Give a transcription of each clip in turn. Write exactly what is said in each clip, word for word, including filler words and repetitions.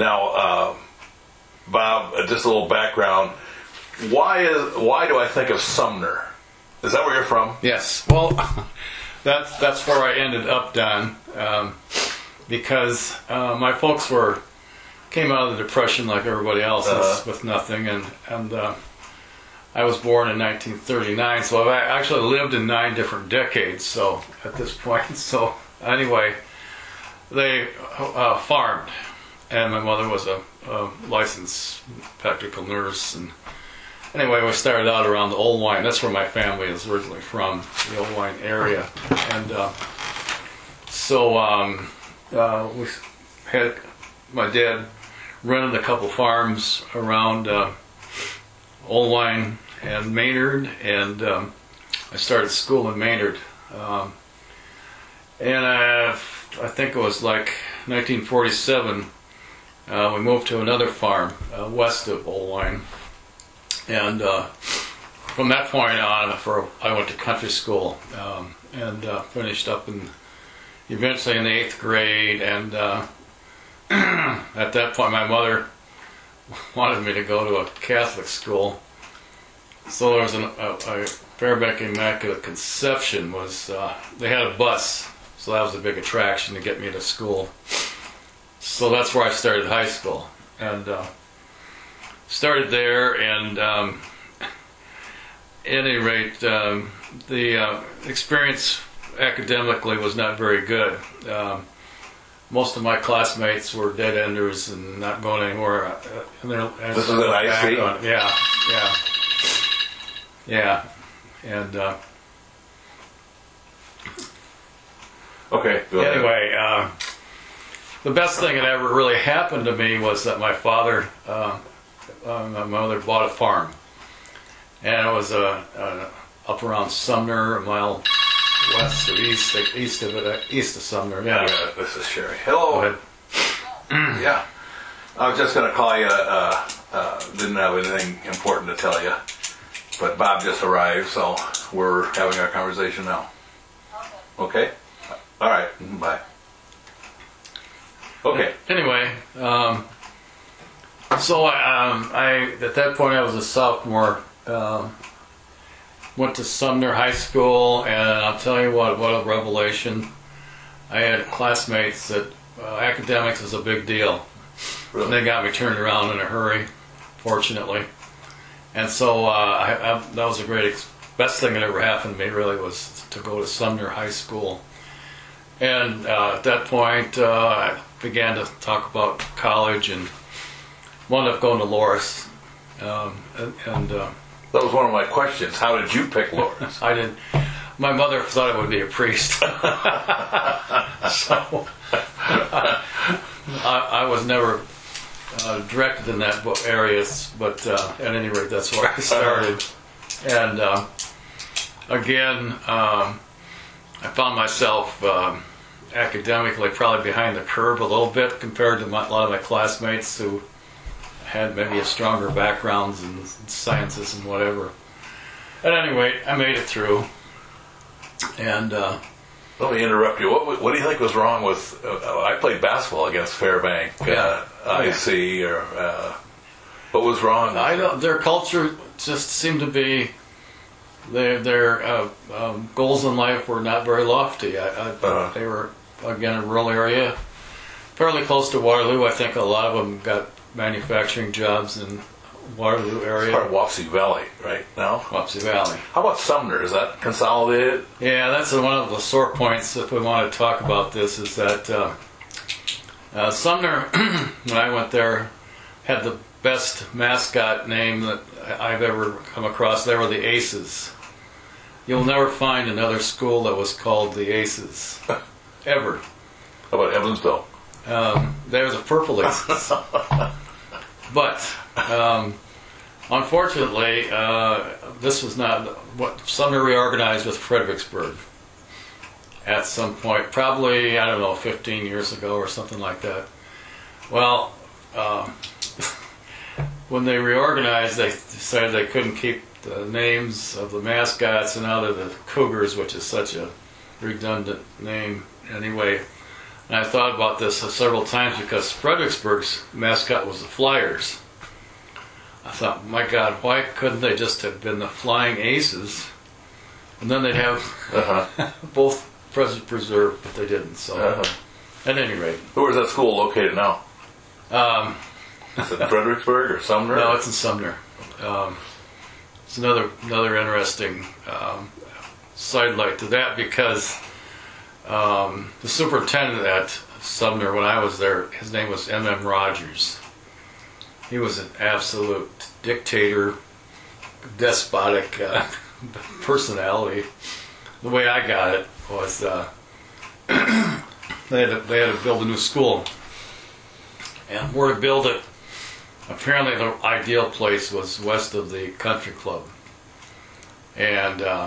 Now, uh, Bob, uh, just a little background. Why is why do I think of Sumner? Is that where you're from? Yes. Well, that's that's where I ended up, Don, um, because uh, my folks were came out of the Depression like everybody else Uh-huh. with nothing, and and uh, I was born in nineteen thirty-nine, so I've actually lived in nine different decades. So at this point, so anyway, they uh, farmed, and my mother was a, a licensed practical nurse, and anyway, we started out around the Old Wine. That's where my family is originally from, the Old Wine area. And uh, so um, uh, we had, my dad rented a couple farms around uh, Old Wine and Maynard, and um, I started school in Maynard. Um, and I, I think it was like nineteen forty-seven, uh, we moved to another farm uh, west of Old Wine. And uh, from that point on, for I went to country school um, and uh, finished up in eventually in the eighth grade. And uh, at that point, my mother wanted me to go to a Catholic school. So there was an, a, a Fairbank Immaculate Conception was uh, they had a bus, so that was a big attraction to get me to school. So that's where I started high school, and. Uh, Started there, and um, at any rate, um, the uh, experience academically was not very good. Um, most of my classmates were dead enders and not going anywhere. Uh, and this is an I C? Yeah, yeah, yeah, and uh, okay. Go ahead. Anyway, uh, the best thing that ever really happened to me was that my father. Uh, Uh, my mother bought a farm, and it was uh, uh, up around Sumner, a mile west or east, east of it, uh, east of Sumner. Yeah. yeah. This is Sherry. Hello. Go ahead. Yeah. I was just going to call you. Uh, uh, didn't have anything important to tell you, but Bob just arrived, so we're having our conversation now. Okay. All right. Bye. Okay. Anyway. Um, So um, I, at that point, I was a sophomore. Uh, went to Sumner High School, and I'll tell you what, what a revelation! I had classmates that uh, academics is a big deal. Really? And they got me turned around in a hurry, fortunately. And so uh, I, I, that was a great, ex- best thing that ever happened to me. Really was to go to Sumner High School. And uh, at that point, uh, I began to talk about college and. Wound up going to Loras, um, and, and uh, that was one of my questions. How did you pick Loras? I didn't. My mother thought I would be a priest, so I, I was never uh, directed in that book areas. But uh, at any rate, that's where I started. And uh, again, um, I found myself um, academically probably behind the curve a little bit compared to my, a lot of my classmates who. Had maybe a stronger backgrounds in sciences and whatever. At any rate, I made it through. And uh, let me interrupt you. What, what do you think was wrong with? Uh, I played basketball against Fairbank, yeah. uh, I C, or uh, what was wrong? I don't. Their culture just seemed to be. Their their uh, um, goals in life were not very lofty. I, I, uh-huh. They were again a rural area, fairly close to Waterloo. I think a lot of them got. Manufacturing jobs in Waterloo area. It's part of Wapsie Valley, right now? Wapsie Valley. How about Sumner? Is that consolidated? Yeah, that's one of the sore points if we want to talk about this, is that uh, uh, Sumner, when I went there, had the best mascot name that I've ever come across. They were the Aces. You'll never find another school that was called the Aces. Ever. How about Evansville? Um, they were the Purple Aces. But, um, unfortunately, uh, this was not what Sumner reorganized with Fredericksburg at some point, probably, I don't know, fifteen years ago or something like that. Well, um, when they reorganized, they decided they couldn't keep the names of the mascots, and now they're the Cougars, which is such a redundant name. Anyway, And I thought about this several times because Fredericksburg's mascot was the Flyers. I thought, my God, why couldn't they just have been the Flying Aces? And then they'd have Uh-huh. both present preserved, but they didn't. So, Uh-huh. at any rate, Where is that school located now? um, Is it Fredericksburg or Sumner? no, it's in Sumner. Um, it's another another interesting um, sidelight to that because um, the superintendent at Sumner when I was there, his name was M M Rogers. He was an absolute dictator, despotic uh, personality. The way I got it was uh, they, had to, they had to build a new school. And where to build it, apparently the ideal place was west of the country club. And uh,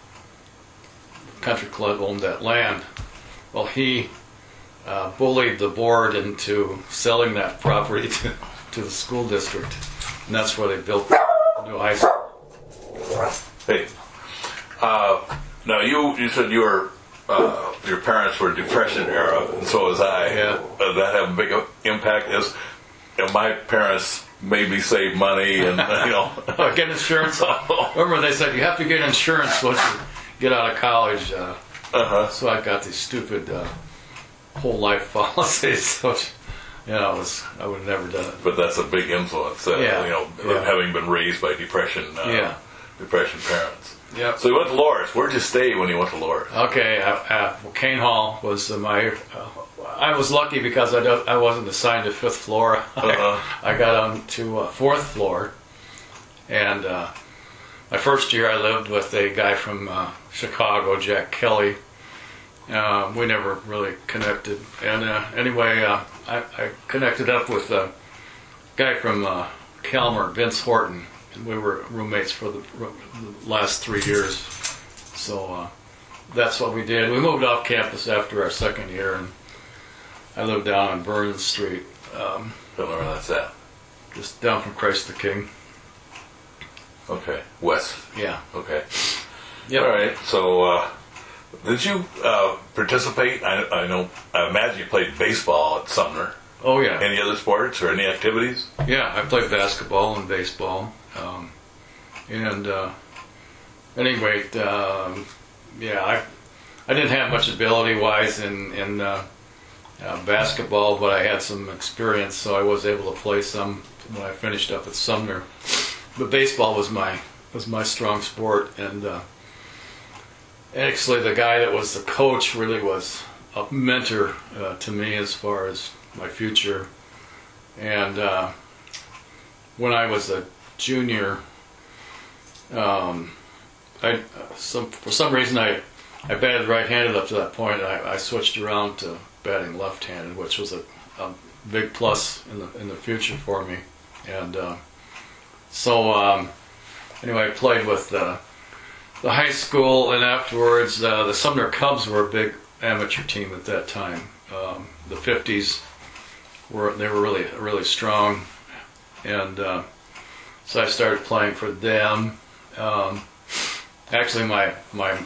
the country club owned that land. Well, he uh, bullied the board into selling that property to, to the school district. And that's where they built the new high school. Hey, uh, now you you said you were uh, your parents were Depression era, and so was I. Yeah. Uh, that had a big impact. As you know, my parents made me save money, and you know, Oh, get insurance. Remember they said you have to get insurance once you get out of college. Uh, uh-huh. so I got these stupid uh, whole life policies, which you know, it was, I would have never done it. But that's a big influence. Uh, Yeah. You know, Yeah. having been raised by depression, uh, Yeah. depression parents. Yep. So you went to Loris. Where'd you stay when you went to Loris? Okay, uh, uh, well, Kane Hall was uh, my. Uh, I was lucky because I don't, I wasn't assigned to fifth floor. Uh-huh. I got on to uh, fourth floor, and uh, my first year I lived with a guy from uh, Chicago, Jack Kelly. Uh, we never really connected, and uh, anyway, uh, I, I connected up with a guy from uh, Calmer, Vince Horton. And we were roommates for the, the last three years. So uh, that's what we did. We moved off campus after our second year, and I lived down on Vernon Street, um, Don't know where that's at. just down from Christ the King. Okay. West. Yeah. Okay. Yep. All right. So, uh, did you uh, participate? I, I know. I imagine you played baseball at Sumner. Oh, yeah. Any other sports or any activities? Yeah, I played basketball and baseball. Um, and uh, anyway, um, yeah, I I didn't have much ability-wise in, in uh, uh, basketball, but I had some experience, so I was able to play some when I finished up at Sumner. But baseball was my was my strong sport, and uh, actually the guy that was the coach really was a mentor uh, to me as far as my future. And uh, when I was a junior, um, I some for some reason I I batted right-handed up to that point. And I, I switched around to batting left-handed, which was a, a big plus in the in the future for me. And uh, so um, anyway, I played with uh, the high school, and afterwards uh, the Sumner Cubs were a big amateur team at that time. Um, the fifties were they were really really strong, and uh, so I started playing for them. Um, actually, my my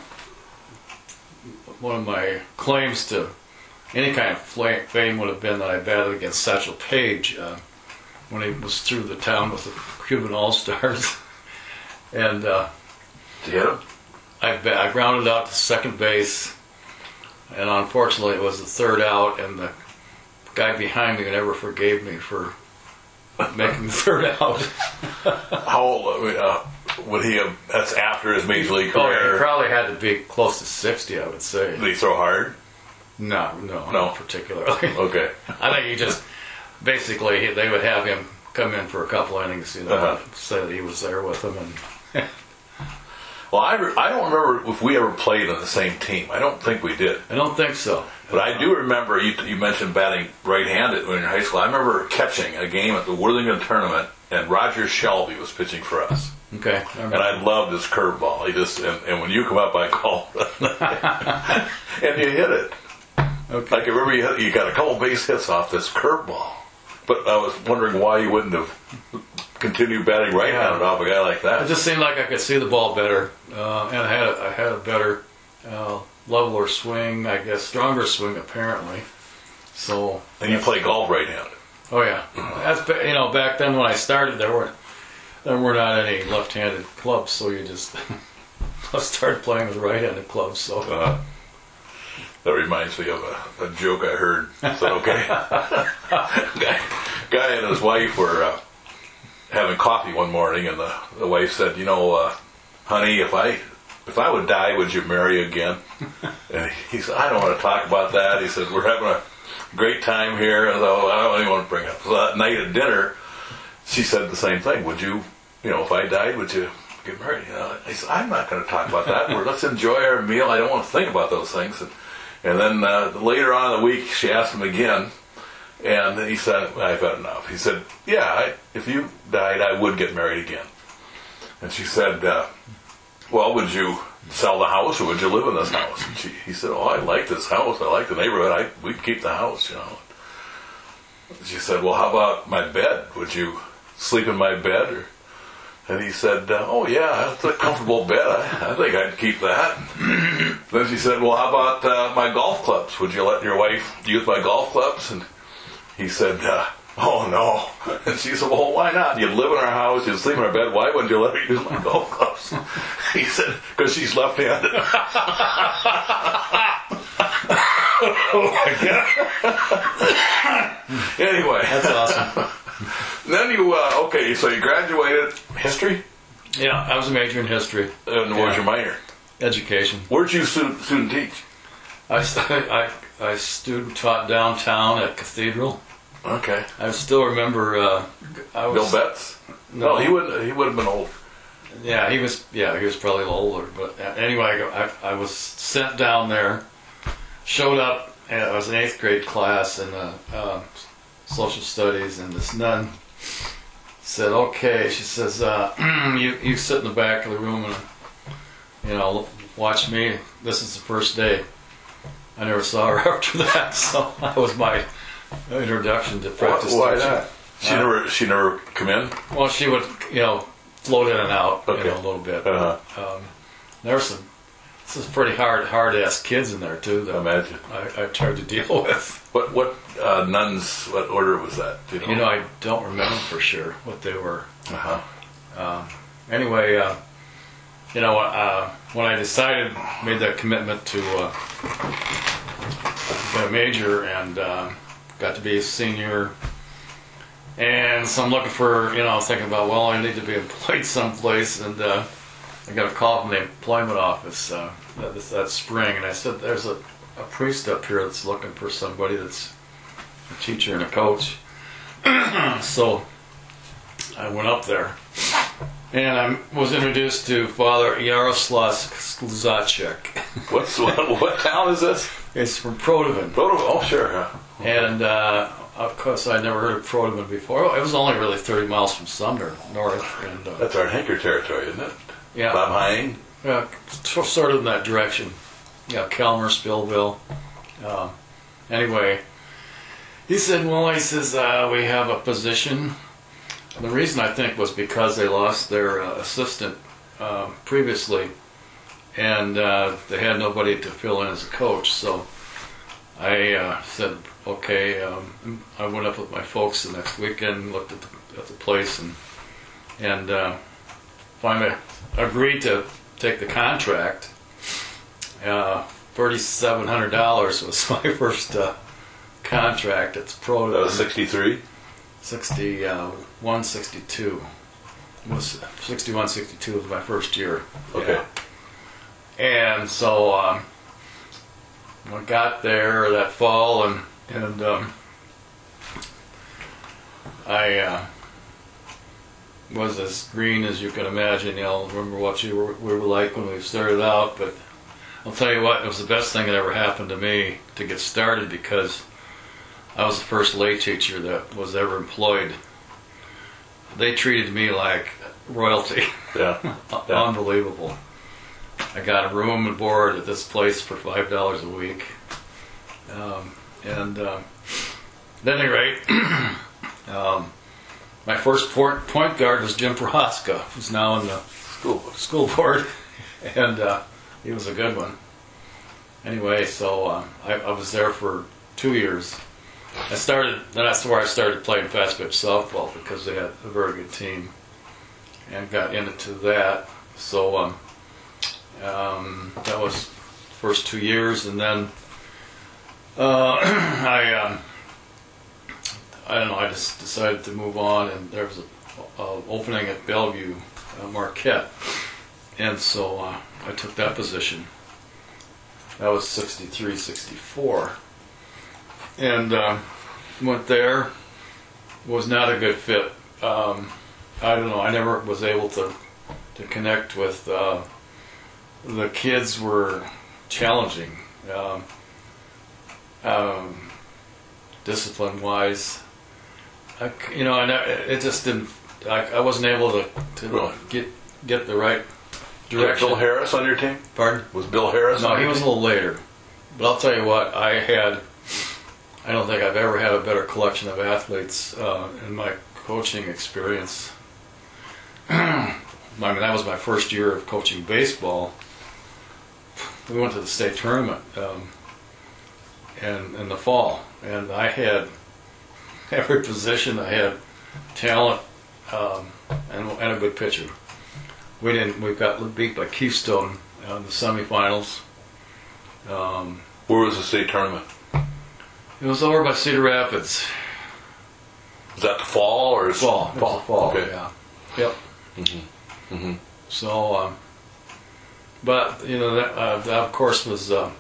one of my claims to any kind of fla- fame would have been that I batted against Satchel Paige uh, when he was through the town with the Cuban All-Stars, and uh, Did you hit him? I, ba- I grounded out to second base, and unfortunately it was the third out, and the guy behind me never forgave me for making the third out. How old uh, would he have? That's after his major league Oh, career. he probably had to be close to sixty, I would say. Did he throw hard? No, no, No. not particularly. Okay. I think he just, basically, he- they would have him come in for a couple innings, you know, Uh-huh. say that he was there with them, and Well, I, re- I don't remember if we ever played on the same team. I don't think we did. I don't think so. But I do remember, you, you mentioned batting right-handed when you were in high school. I remember catching a game at the Worthington tournament, and Roger Shelby was pitching for us. Okay. I And remember. I loved his curveball. He just and, and when you come up, I called, and you hit it. Okay. I can remember you, hit, you got a couple base hits off this curveball. But I was wondering why you wouldn't have continued batting right-handed Yeah. off a guy like It that. just seemed like I could see the ball better, uh, and I had a, I had a better uh, leveler swing, I guess, stronger swing apparently. So. And you play golf right-handed. Oh yeah, that's ba- you know back then when I started there were there were not any left-handed clubs, so you just I started playing with right-handed clubs. So Uh, that reminds me of a, a joke I heard. Is that okay? guy, guy and his wife were uh, having coffee one morning, and the, the wife said, "You know, uh, honey, if I if I would die, would you marry again?" And he said, "I don't want to talk about that." He said, "We're having a great time here, although I don't even want to bring it up." So that night at dinner, she said the same thing. Would you, you know, if I died, would you get married? You know, I said, I'm not going to talk about that. We're, let's enjoy our meal. I don't want to think about those things. And, and then uh, later on in the week, she asked him again, and he said, I've had enough. He said, yeah, I, if you died, I would get married again. And she said, uh, well, would you sell the house or would you live in this house? And she, he said, oh, I like this house. I like the neighborhood. I, we'd keep the house, you know. She said, well, how about my bed? Would you sleep in my bed? Or, and he said, uh, oh, yeah, it's a comfortable bed. I, I think I'd keep that. Then she said, well, how about uh, my golf clubs? Would you let your wife use my golf clubs? And he said, uh, oh, no. And she said, well, why not? You'd live in our house, you'd sleep in our bed. Why wouldn't you let her use my golf clubs? He said, because she's left-handed. oh my God. Anyway. That's awesome. Then you, uh, okay, so you graduated history? Yeah, I was a major in history. And what was Yeah. your minor? Education. Where'd you student, student teach? I, st- I, I student taught downtown at Cathedral. Okay. I still remember. Uh, I was, Bill Betts? No, No, he wouldn't. He would have been old. Yeah, he was. Yeah, he was probably a little older. But anyway, I, I was sent down there. Showed up. And I was in eighth grade class in uh, uh, social studies, and this nun said, "Okay," she says, uh, "You you sit in the back of the room and you know watch me. This is the first day." I never saw her after that, so that was my introduction to practice Why teaching. not? She Uh, never. She never come in. Well, she would, you know, float in and out, Okay. you know, a little bit. Uh-huh. Um, there were some, this is pretty hard, hard-ass kids in there too that Imagine. I, I tried to deal with. What what uh, nuns? What order was that? Do you know? You know, I don't remember for sure what they were. Uh-huh. Um, anyway, uh, you know, uh, when I decided, made that commitment to uh, get a major and uh, got to be a senior. And so I'm looking for, you know, thinking about, well, I need to be employed someplace. And uh, I got a call from the employment office uh, that, that spring. And I said, there's a, a priest up here that's looking for somebody that's a teacher and a coach. So I went up there. And I was introduced to Father Yaroslav Skluzacek. What's what, what town is this? It's from Prodovan. Oh, sure. Yeah. And uh, of course, I'd never heard of Prodovan before. It was only really thirty miles from Sumner, north. And uh, That's our Hinker territory, isn't it? yeah, Bob Hine. yeah, t- sort of in that direction. Yeah, Kelmer, Spillville. Um, anyway, he said, "Well, he says uh, we have a position." And the reason I think was because they lost their uh, assistant uh, previously, and uh, they had nobody to fill in as a coach. So I uh, said, okay. Um, I went up with my folks the next weekend, looked at the, at the place, and and uh, finally agreed to take the contract. Uh, Thirty-seven hundred dollars was my first uh, contract. It's pro. That was sixty-three. sixty-one, sixty-two. It was sixty-one, sixty-two was my first year. Okay. Yeah. And so um, I got there that fall, and and um, I uh, was as green as you can imagine. You know, remember what you were, we were like when we started out. But I'll tell you what, it was the best thing that ever happened to me to get started, because I was the first lay teacher that was ever employed. They treated me like royalty. Yeah. Yeah. Unbelievable. I got a room and board at this place for five dollars a week. Um, and um, at any rate, um, my first port, point guard was Jim Prohaska, who's now in the School. school board, and uh, he was a good one. Anyway, so uh, I, I was there for two years. I started. Then that's where I started playing fast pitch softball because they had a very good team, and got into that. So um, um, that was first two years, and then uh, I um, I don't know. I just decided to move on, and there was a, a opening at Bellevue, uh, Marquette, and so uh, I took that position. That was sixty-three, sixty-four. And uh, went there. Was not a good fit. Um, I don't know. I never was able to to connect with uh, the kids. Were challenging, um, um, discipline wise. I, you know, and I, it just didn't. I, I wasn't able to, to Really? get get the right You had direction. Bill Harris on your team? Pardon? Was Bill Harris No, on he your was a team? little later. But I'll tell you what, I had, I don't think I've ever had a better collection of athletes uh, in my coaching experience. I mean, that was my first year of coaching baseball. We went to the state tournament um, and, in the fall, and I had every position. I had talent um, and, and a good pitcher. We didn't. We got beat by Keystone in the semifinals. Um, Where was the state tournament? it was over by Cedar Rapids. Was that the fall or is Fall. It was the fall. Okay. Yeah. Yep. Mm-hmm. Mm-hmm. So, um, but you know that, uh, that of course was uh,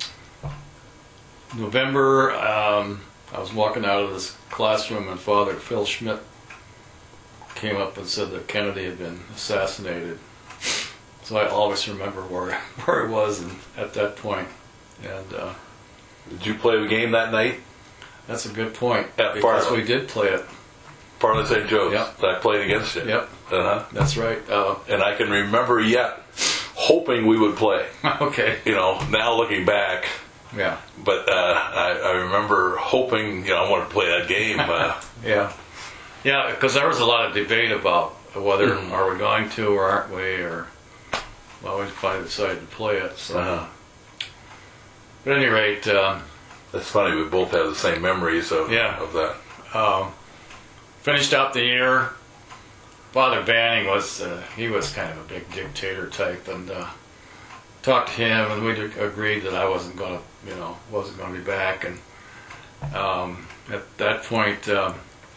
November. Um, I was walking out of this classroom, and Father Phil Schmidt came up and said that Kennedy had been assassinated. So I always remember where where it was and at that point. And uh, Did you play the game that night? that's a good point At because Farley. we did play it. Farley Saint Joe's. Yep. I played against it. Yep, Uh-huh. that's right. Uh, And I can remember yet hoping we would play. okay. You know, now looking back, Yeah. but uh, I, I remember hoping, you know, I wanted to play that game. Uh, Yeah. Yeah, because there was a lot of debate about whether Mhm. are we going to or aren't we, or well, we finally decided to play it. So, uh, but at any rate, um, it's funny, we both have the same memories of, Yeah. of that. um, finished out the year. Father Banning was uh, he was kind of a big dictator type, and uh, talked to him, and we agreed that I wasn't going to, you know, wasn't going to be back. And um, at that point, um,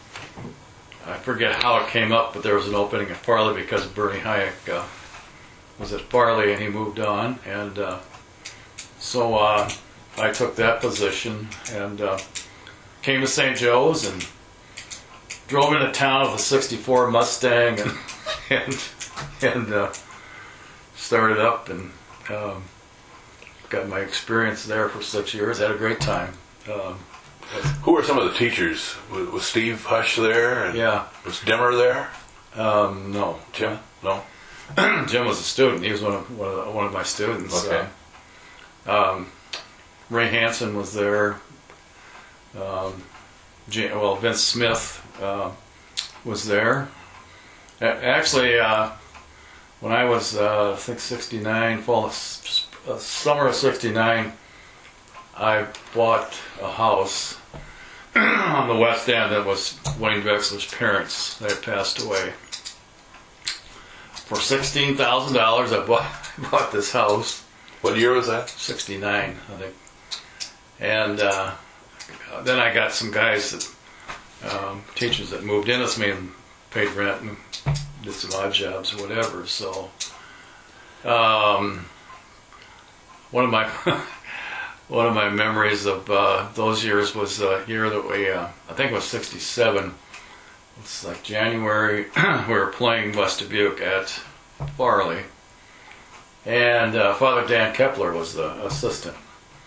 I forget how it came up, but there was an opening at Farley because Bernie Hayek uh, was at Farley, and he moved on, and uh, so uh, I took that position and uh, came to Saint Joe's and drove into town with a sixty-four Mustang and and, and uh, started up and um, got my experience there for six years. Had a great time. Um, Who were some of the teachers? Was, was Steve Hush there? And yeah. Was Dimmer there? Um, no. Jim? No? Jim was a student. He was one of one of, the, one of my students. Okay. Uh, um, Ray Hansen was there. Um, J- well, Vince Smith uh, was there. A- Actually, uh, when I was, uh, I think, sixty-nine, fall, s- uh, summer of sixty-nine, I bought a house on the West End that was Wayne Vexler's parents. They had passed away. For sixteen thousand dollars, I bought, bought this house. What year was that? sixty-nine, I think. And uh, then I got some guys, that, um, teachers that moved in with me and paid rent and did some odd jobs or whatever. So um, one of my one of my memories of uh, those years was a year that we, uh, I think it was sixty-seven. It's like January. We were playing West Dubuque at Farley, and uh, Father Dan Kepler was the assistant.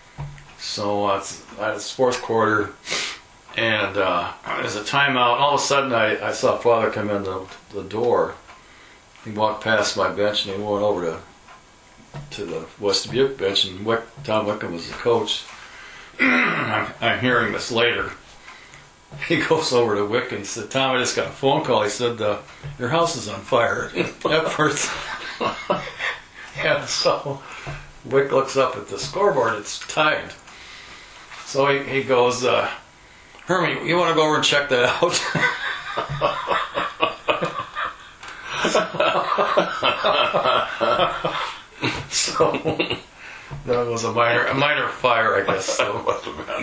So uh, it's, it's fourth quarter, and uh, there's a timeout. All of a sudden, I, I saw Father come in the, the door. He walked past my bench, and he went over to to the West Dubuque bench, and Wick, Tom Wickham was the coach. I'm, I'm hearing this later. He goes over to Wick and he said, "Tom, I just got a phone call." He said, uh, "Your house is on fire." At first, and so Wick looks up at the scoreboard. It's tied. So he, he goes, uh, Hermie, you want to go over and check that out? So that was a minor, a minor fire, I guess. So. Must have been.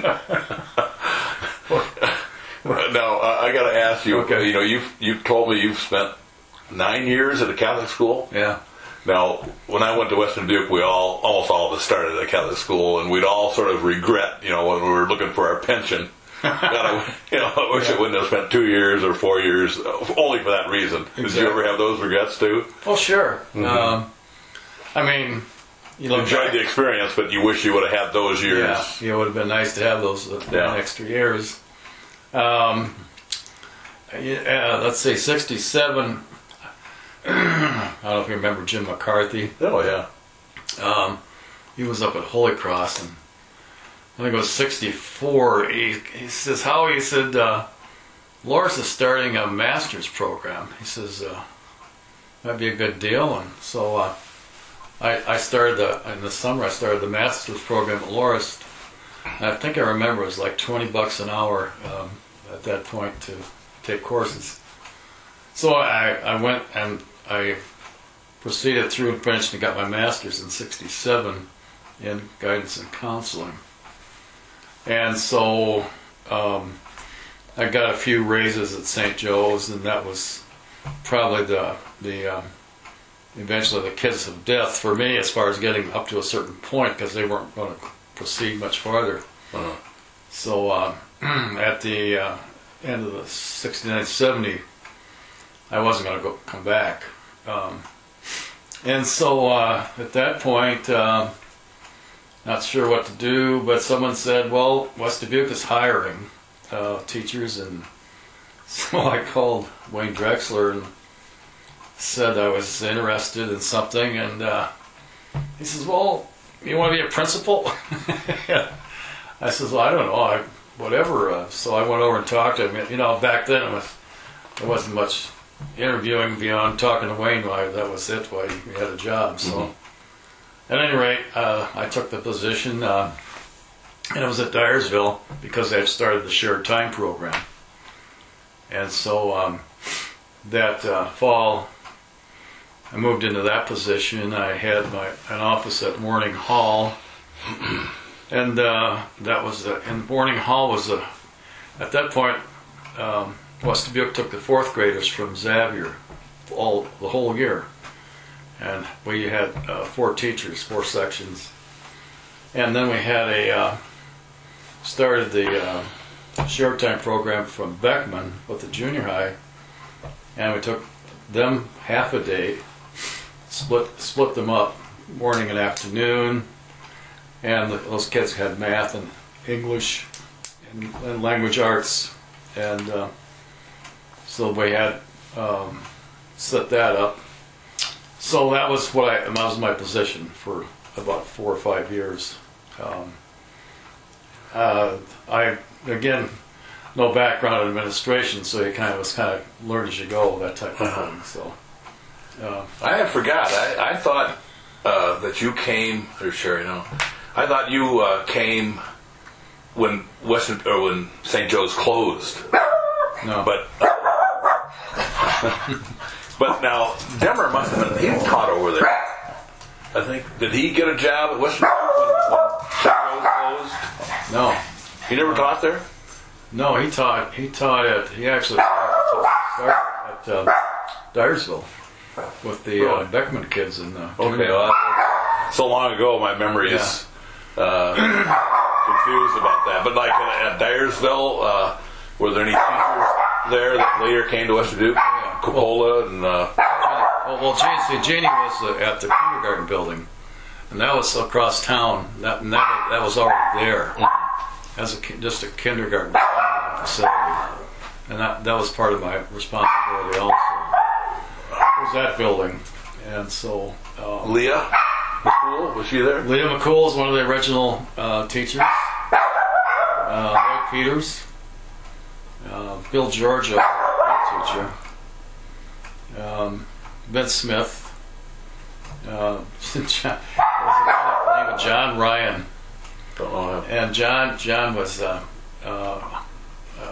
Now uh, I got to ask you. Okay. You know, you you told me you've spent nine years at a Catholic school. Yeah. Now, when I went to Western Dubuque, we all, almost all of us started at a Catholic school, and we'd all sort of regret, you know, when we were looking for our pension. God, I, you know, I wish Yeah. I wouldn't have spent two years or four years only for that reason. Did Exactly. you ever have those regrets too? Oh, sure. Mm-hmm. Um, I mean, you know, Enjoyed the experience, but you wish you would have had those years. yeah, yeah, it would have been nice to have those uh, Yeah. extra years. Um, yeah, let's see, sixty-seven. I don't know if you remember Jim McCarthy. Oh yeah. Um, he was up at Holy Cross, and I think it was sixty-four. He, he says, how he said, uh, Loris is starting a master's program. He says, uh, that'd be a good deal. And so uh, I, I started the, in the summer, I started the master's program at Loris. And I think I remember it was like twenty bucks an hour um, at that point to take courses. So I, I went and I proceeded through and finished and got my master's in sixty-seven in guidance and counseling. And so um, I got a few raises at Saint Joe's, and that was probably the the um, eventually the kiss of death for me as far as getting up to a certain point, because they weren't going to proceed much farther. Uh-huh. So uh, at the uh, end of the sixty-nine seventy, I wasn't going to go come back. Um, and so uh, at that point, uh, not sure what to do, but someone said, well, West Dubuque is hiring uh, teachers, and so I called Wayne Drexler and said I was interested in something, and uh, he says, well, you want to be a principal? I says, well, I don't know, I, whatever. Uh, so I went over and talked to him. You know, back then it was, there wasn't much interviewing beyond talking to Wayne. Why that was it. Why he had a job. So, mm-hmm. At any rate, uh, I took the position, uh, and it was at Dyersville because they had started the shared time program. And so um, that uh, fall, I moved into that position. I had my an office at Morning Hall, and uh, that was the, and Morning Hall was a, at that point. Um, West Dubuque took the fourth graders from Xavier all the whole year, and we had uh, four teachers, four sections, and then we had a uh, started the uh, short time program from Beckman with the junior high, and we took them half a day, split split them up, morning and afternoon, and the, those kids had math and English and, and language arts, and uh, so we had um, set that up. So that was what I that was my position for about four or five years. Um, uh, I again no background in administration, so you kind of was kind of learn as you go, that type of thing. So uh, I forgot. I, I thought uh, that you came, or sure, you know, I thought you uh, came when Western or when Saint Joe's closed. no, But but now Demmer must have been he taught over there. I think did he get a job at Western when, when Saint Joe's closed? no, He never taught there. no. He taught. He taught at. He actually started at uh, Dyersville with the uh, Beckman kids in the. Okay, well, so long ago my memory is uh, confused about that. But like at Dyersville, uh, were there any teachers there that later came to Western Dubuque? Coppola and uh, Well, well Janie, see, Janie was uh, at the kindergarten building, and that was across town. That and that, that was already there as a ki- just a kindergarten facility, and that that was part of my responsibility also. Was that building, and so um, Leah McCool, was she there? Leah McCool is one of the original uh, teachers. Uh, Lloyd Peters, uh, Bill Georgia, teacher. Um, Vince Smith, uh, John, name of John Ryan, Don't know him. and John John was uh, uh,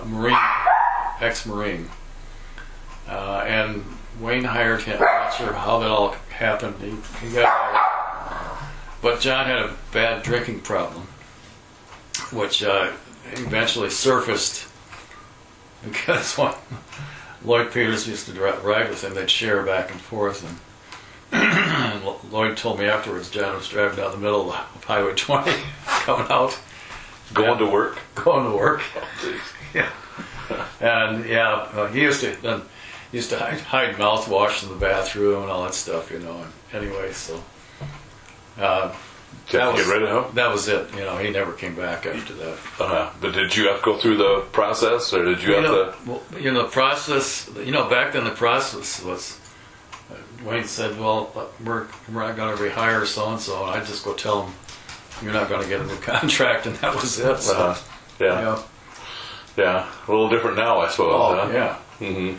a Marine, ex-Marine. Uh, and Wayne hired him. I'm not sure how that all happened. He, he got hired. But John had a bad drinking problem, which uh, eventually surfaced because when Lloyd Peters used to dri- ride with him, they'd share back and forth. And, and Lloyd told me afterwards John was driving down the middle of Highway twenty, coming out. Going to work? Going to work. Oh, yeah. And yeah, uh, he used to then used to hide, hide mouthwash in the bathroom and all that stuff, you know. And anyway, so uh, Did you have to was, get rid of him? That was it. You know, he never came back after that. Uh-huh. But did you have to go through the process, or did you, You have know, to? well, you know, the process. You know, back then the process was. Uh, Wayne said, "Well, uh, we're we're not going to rehire so and so," and I just go tell him, "You're not going to get a new contract," and that was it. So, Uh-huh. Yeah. you know, Yeah. A little different now, I suppose. oh huh? yeah. Mm-hmm.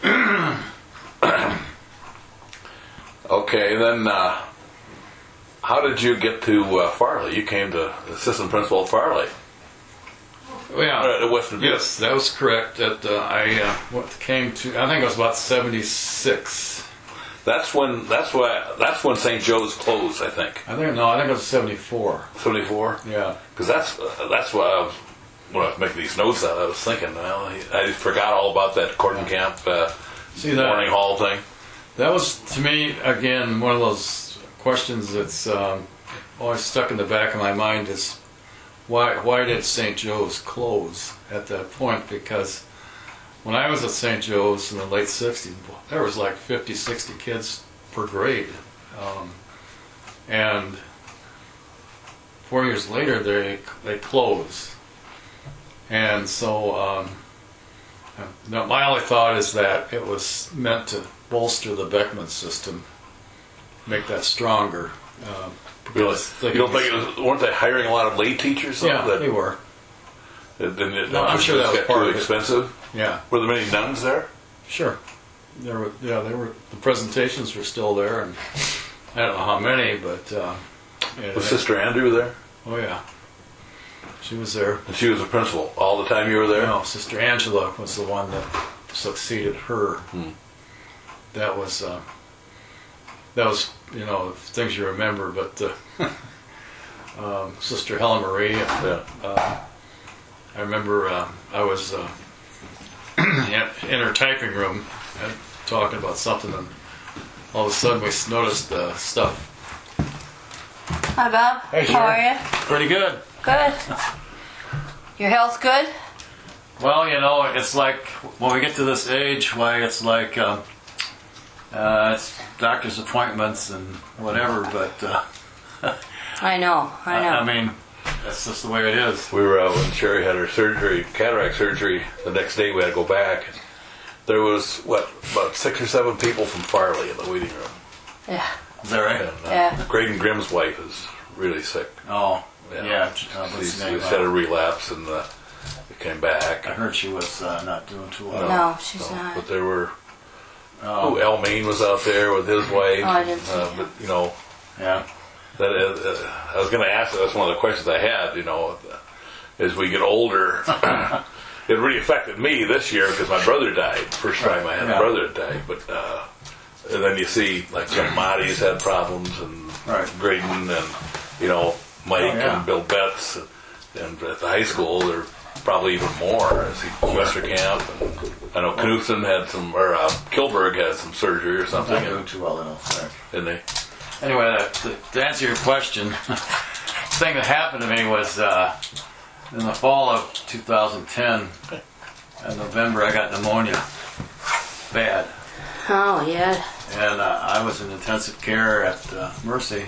Okay, then uh, how did you get to uh, Farley? You came to assistant principal at Farley. Well, yeah. Uh, at Western Dubuque. Yes, that was correct. That uh, I uh, what came to. I think it was about seventy-six. That's when. That's why. That's when Saint Joe's closed. I think. I think no. I think it was seventy-four. Seventy-four. Yeah. Because that's uh, that's why I was when I was making these notes out. I was thinking, well, I forgot all about that Corden Camp uh, See that morning hall thing. that was to me again one of those questions that's um, always stuck in the back of my mind is why why did Saint Joe's close at that point? Because when I was at Saint Joe's in the late sixties, there was like fifty, sixty kids per grade. Um, and four years later, they they closed. And so um, now my only thought is that it was meant to bolster the Beckman system, make that stronger. Uh, Really? they You don't could- think it was, weren't they hiring a lot of lay teachers? though, Yeah, that, they were. It, didn't it, No, I'm sure that was got part too of it. expensive. Yeah, Were there many nuns there? sure. There were, yeah, they were. The presentations were still there, and I don't know how many, but uh, yeah, Was they- Sister Andrew there? oh yeah, she was there. And she was a principal all the time you were there? No, Sister Angela was the one that succeeded her. Hmm. That was uh, that was you know things you remember, but uh, um, Sister Helen Marie. Yeah. Uh, I remember uh, I was uh, in in her typing room uh, talking about something, and all of a sudden we noticed uh, stuff. Hi, Bob. Hey, How Sharon. are you? Pretty good. Good. Your health good? Well, you know, it's like when we get to this age, why it's like uh, uh, it's doctor's appointments and whatever. But uh, I know. I know. I mean, that's just the way it is. We were out when Sherry had her surgery, cataract surgery. The next day we had to go back. There was, what, about six or seven people from Farley in the waiting room. yeah. Is that right? And, uh, Yeah. Graydon Grimm's wife is really sick. Oh, yeah. Yeah. uh, what's She's, the name? she's had a relapse and uh, it came back. I heard she was uh, not doing too well. No, she's So, not. But there were, Oh, oh, Al Main was out there with his wife. Oh, I didn't see uh, him. But, you know, yeah. that is, uh, I was going to ask, that's one of the questions I had, you know, as we get older. It really affected me this year because my brother died. First time I had Yeah. a brother that died. But uh, and then you see, like, Jim Mahdi's had problems, and Right. Graydon, and, you know, Mike Oh, yeah. and Bill Betts. And, and at the high school, there probably even more as he Wester Camp. And I know Knutson had some, or uh, Kilberg had some surgery or something, Not doing and, too well, I don't think. didn't they? Anyway, uh, to, to answer your question, the thing that happened to me was uh, in the fall of two thousand ten, in November, I got pneumonia, bad, Oh, yeah. and uh, I was in intensive care at uh, Mercy.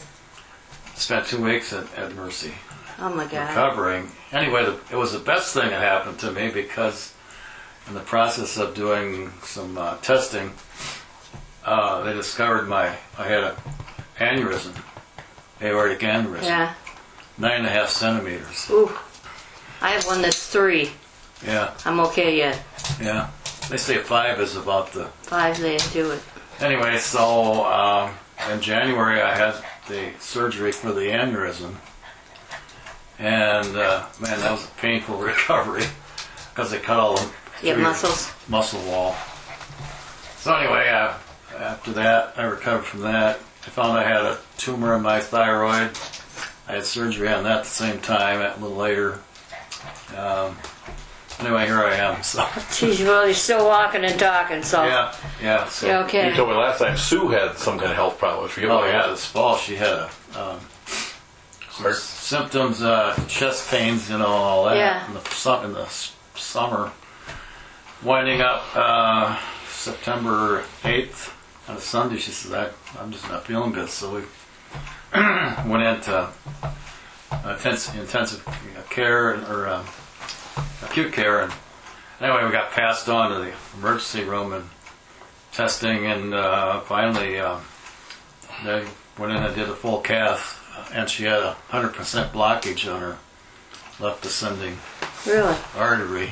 Spent two weeks at, at Mercy Oh, my God. recovering. Anyway, the, it was the best thing that happened to me because in the process of doing some uh, testing, uh, they discovered my I had an aneurysm, aortic aneurysm, Yeah. nine and a half centimeters. Ooh. I have one that's three. Yeah, I'm okay yet. yeah. They say five is about the. Five, they do it. Anyway, so um, in January I had the surgery for the aneurysm, and uh, man, that was a painful recovery. because they cut all the Yeah, three muscles. muscle wall. So anyway, uh, after that, I recovered from that. I found I had a tumor in my thyroid. I had surgery on that at the same time, a little later. Um, anyway, here I am. So Geez, well, you're still walking and talking, so. yeah, yeah. So, You You okay? told me last time Sue had some kind of health problem. I forget oh what it yeah, was. this fall she had a, um, Heart- symptoms, uh, chest pains, you know, all that Yeah. in the su- in the s- summer. Winding up uh, September eighth on a Sunday, she says, I, "I'm just not feeling good." So we went into intensive, intensive care or um, acute care, and anyway, we got passed on to the emergency room and testing, and uh, finally uh, they went in and did a full cath, and she had a one hundred percent blockage on her left descending Really? artery.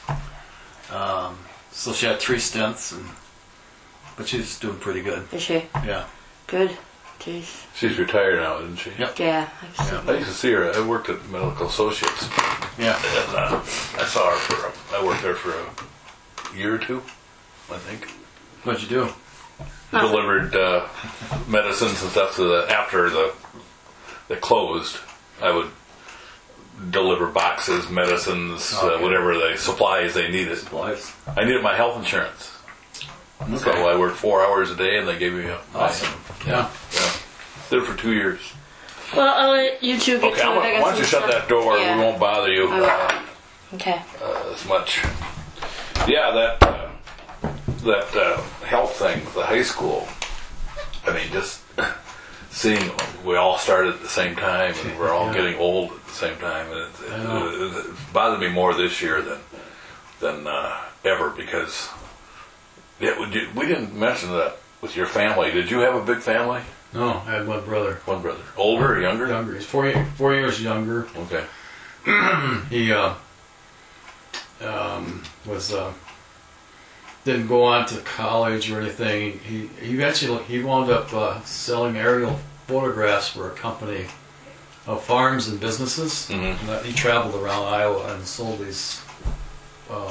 Um, so she had three stents, and but she's doing pretty good. Is she? Yeah. Good? Jeez. She's retired now, isn't she? Yep. Yeah. I've seen I used to see her. I worked at Medical Associates, Yeah. and uh, I saw her for. A, I worked there for a year or two, I think. What'd you do? Nothing. Delivered uh, medicines and stuff to the after the they closed. I would deliver boxes, medicines, uh, Okay. whatever they supplies they needed. Supplies. I needed my health insurance, Okay. so I worked four hours a day, and they gave me a Awesome. Yeah. Yeah, did it for two years. Well, I'll let you two get Okay, to I'm it. I gonna, got why don't you some shut stuff. that door? Yeah. We won't bother you I will. uh, Okay. uh, as much. Yeah, that uh, that uh, health thing, the high school. I mean, just seeing we all started at the same time, and we're all Yeah. getting old at the same time, and it, it, I know. it, it bothered me more this year than than uh, ever because yeah, we, did, we didn't mention that with your family. Did you have a big family? No, I had one brother. One brother, older or younger? Younger. He's four, ye- four years younger. Okay. He uh, um, was uh, didn't go on to college or anything. He he eventually he wound up uh, selling aerial photographs for a company of farms and businesses. Mhm. And that, he traveled around Iowa and sold these. Uh,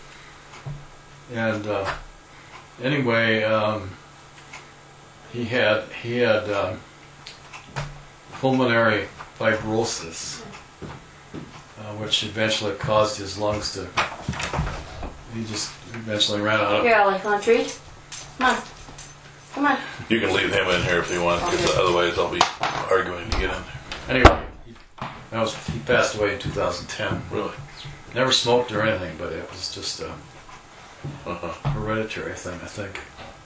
and uh, anyway, um, he had he had um, pulmonary fibrosis, uh, which eventually caused his lungs to. He just eventually ran out of. Here, Ollie, want a treat? Come on. Come on. You can leave him in here if you want, because Okay. otherwise I'll be arguing to get in. Anyway, he, that was he passed away in two thousand ten. Really? Never smoked or anything, but it was just a Uh-huh. hereditary thing, I think.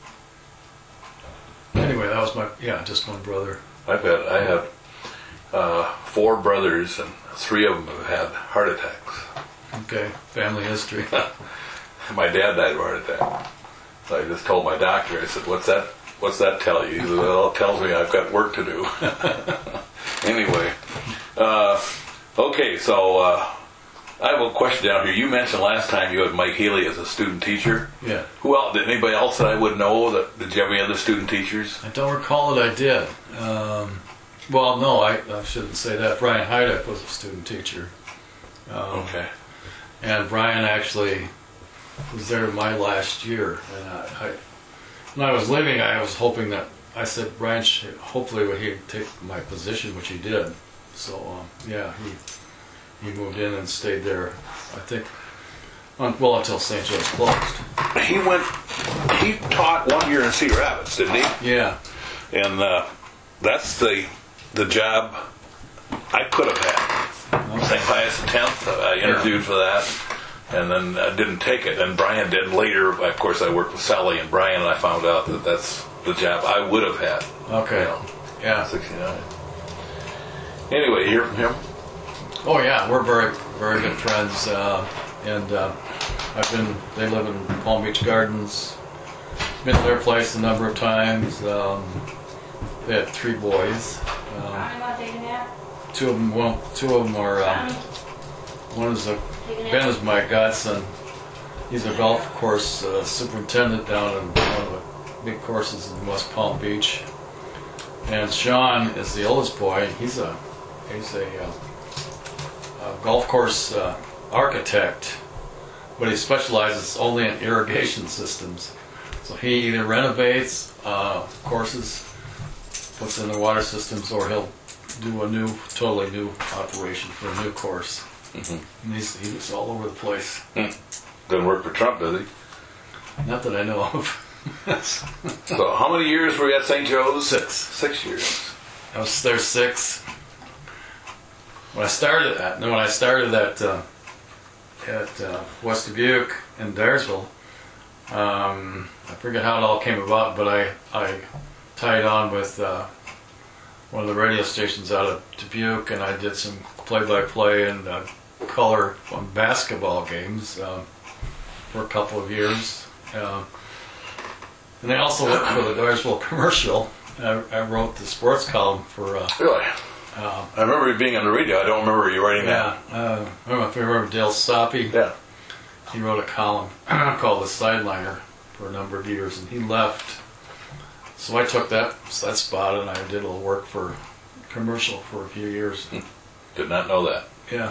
Anyway, that was my yeah, just one brother. I've had I have uh, four brothers, and three of them have had heart attacks. Okay, family history. My dad died of a heart attack. So I just told my doctor. I said, "What's that? What's that tell you?" He said, "Well, it tells me I've got work to do." Anyway, uh, okay. So uh, I have a question down here. You mentioned last time you had Mike Healy as a student teacher. Yeah, Who else? Did anybody else that I would know? That did you have any other student teachers? I don't recall that I did. Um, well, no, I, I shouldn't say that. Brian Heideck was a student teacher. Um, Okay. And Brian actually was there my last year. And I, I, when I was leaving, I was hoping that I said Brian, should, hopefully, would he take my position, which he did. So um, yeah, he he moved in and stayed there. I think, un, well, until Saint Joe's closed. He went. He taught one year in Cedar Rapids, didn't he? Yeah, And uh, that's the the job I could have had. Saint Pius the tenth. I interviewed for that, and then I didn't take it. And Brian did later. Of course, I worked with Sally and Brian, and I found out that that's the job I would have had. okay, You know, yeah. sixty-nine. Anyway, hear from him. Oh yeah, we're very very good friends, uh, and uh, I've been. They live in Palm Beach Gardens. Been to their place a number of times. Um, they had three boys. Um, two of them, well, two of them are. Um, one is a Ben is my godson. He's a golf course uh, superintendent down in one of the big courses in West Palm Beach. And Sean is the oldest boy. He's a he's a, uh, a golf course uh, architect but he specializes only in irrigation systems. So he either renovates uh, courses, puts in the water systems, or he'll do a new, totally new operation for a new course. Mhm. And he's, he's all over the place. Doesn't work for Trump, does he? Not that I know of. So how many years were you at Saint Joe's? Six. Six years. I was there six. When I started at, no, when I started at uh, at uh, West Dubuque in Dyersville, um, I forget how it all came about, but I I tied on with uh, one of the radio stations out of Dubuque, and I did some play-by-play and uh, color on basketball games uh, for a couple of years. Uh, and I also worked for the Dyersville Commercial. I, I wrote the sports column for. Uh, Really? uh, I remember you being on the radio. I don't remember you writing yeah, uh, I don't know if you remember Dale Soppy. that. Yeah. He wrote a column called The Sideliner for a number of years, and he left. So I took that that spot, and I did a little work for Commercial for a few years. Did not know that. Yeah.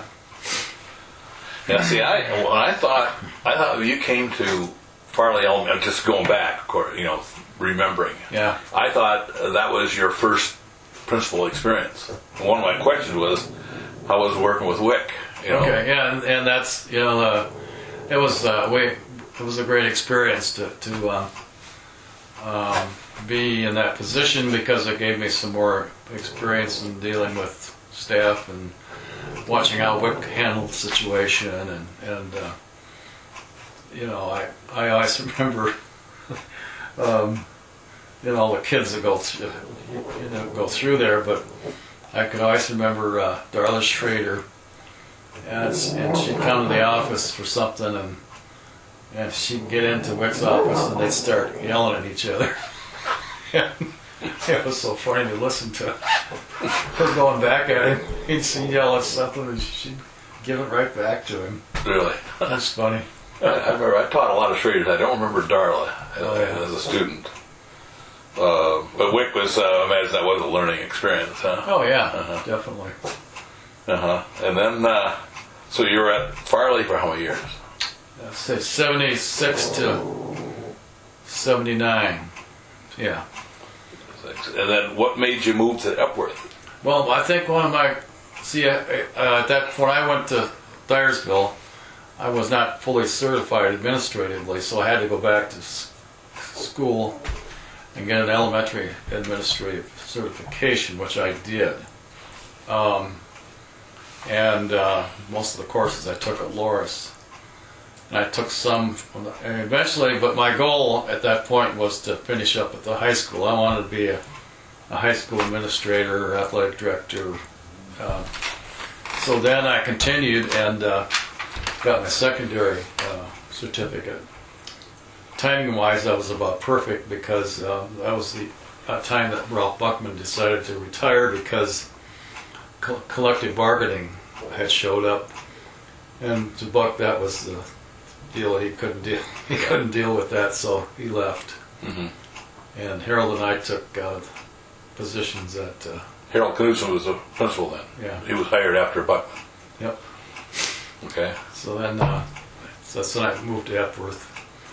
Yeah, see, I when I thought I thought you came to Farley Elementary, just going back, of course, you know, remembering. Yeah. I thought that was your first principal experience. And one of my questions was, how was working with Wick? You know? Okay. Yeah, and, and that's you know, uh, it was uh, way, it was a great experience to to uh, um, be in that position because it gave me some more experience in dealing with staff and watching how Wick handled the situation, and and uh, you know, I I always remember, um, you know, all the kids that go through, you know, go through there, but I could always remember uh, Darla Schrader, and, and she'd come to the office for something, and and she'd get into Wick's office, and they'd start yelling at each other. It was so funny to listen to her going back at him. He'd, he'd yell at something, and she'd give it right back to him. Really? That's funny. I, I remember I taught a lot of Schraders. I don't remember Darla uh, Oh, yeah. as a student. Uh, but Wick was, uh, I imagine that was a learning experience, huh? Oh yeah, Uh-huh. definitely. Uh-huh. And then, uh, so you were at Farley for how many years? Uh, say seventy-six to seventy-nine. Yeah. Six. And then what made you move to Epworth? Well, I think one of my see uh, uh, that when I went to Dyersville, I was not fully certified administratively, so I had to go back to s- school and get an elementary administrative certification, which I did. Um, and uh, most of the courses I took at Loris. And I took some and eventually, but my goal at that point was to finish up at the high school. I wanted to be a, a high school administrator or athletic director. Uh, so then I continued and uh, got my secondary uh, certificate. Timing-wise, that was about perfect because uh, that was the uh, time that Ralph Buckman decided to retire because co- collective bargaining had showed up, and to Buck that was the deal. He couldn't deal. He couldn't deal with that, so he left. Mm-hmm. And Harold and I took uh, positions at. Uh, Harold Knudsen was the principal then. Yeah. He was hired after Buckman. yep. Okay. So then, uh, so that's when I moved to Epworth.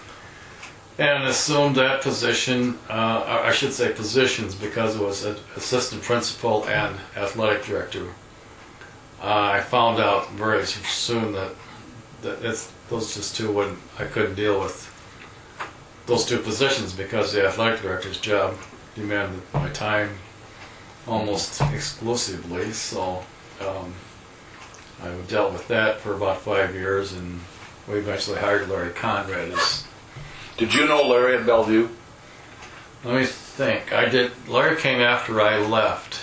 And assumed that position, uh, I should say positions, because it was an assistant principal and athletic director. Uh, I found out very soon that, that it's, those just two wouldn't, I couldn't deal with those two positions because the athletic director's job demanded my time almost exclusively. So um, I dealt with that for about five years, and we eventually hired Larry Conrad as. Did you know Larry at Bellevue? Let me think. I did. Larry came after I left,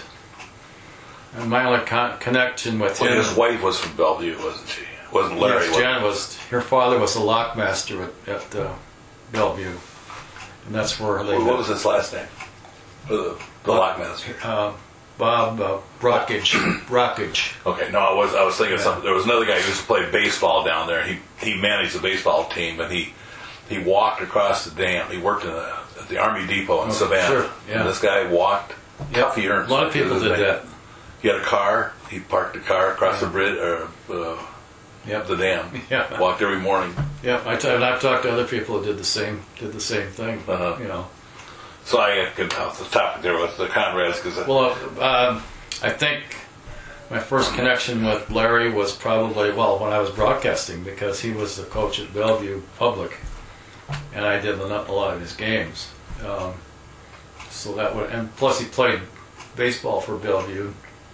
and my only con- connection with Well, him. his wife was from Bellevue, wasn't she? Wasn't Larry? Yes, Jan was. Her father was a lockmaster at, at uh, Bellevue, and that's where they. What, what was his last name? The, the lockmaster. Uh, Bob uh, Rockage. Rockage. Okay, no, I was I was thinking Yeah. something. There was another guy who used to play baseball down there. He he managed the baseball team, and he he walked across the dam. He worked in the, at the Army Depot in Oh, Savannah. sure, yeah. And this guy walked. Tuffy Ernst. A lot of people was his did name. that. He had a car. He parked the car across the bridge, or uh, Yep. the dam. Yeah. Walked every morning. Yeah, I t- and I've talked to other people who did the same did the same thing. Uh-huh. You know, So I get off the topic there with the Conrads because well, um, I think my first connection with Larry was probably well when I was broadcasting because he was the coach at Bellevue Public, and I did a lot of his games. Um, so that would, and plus he played baseball for Bellevue,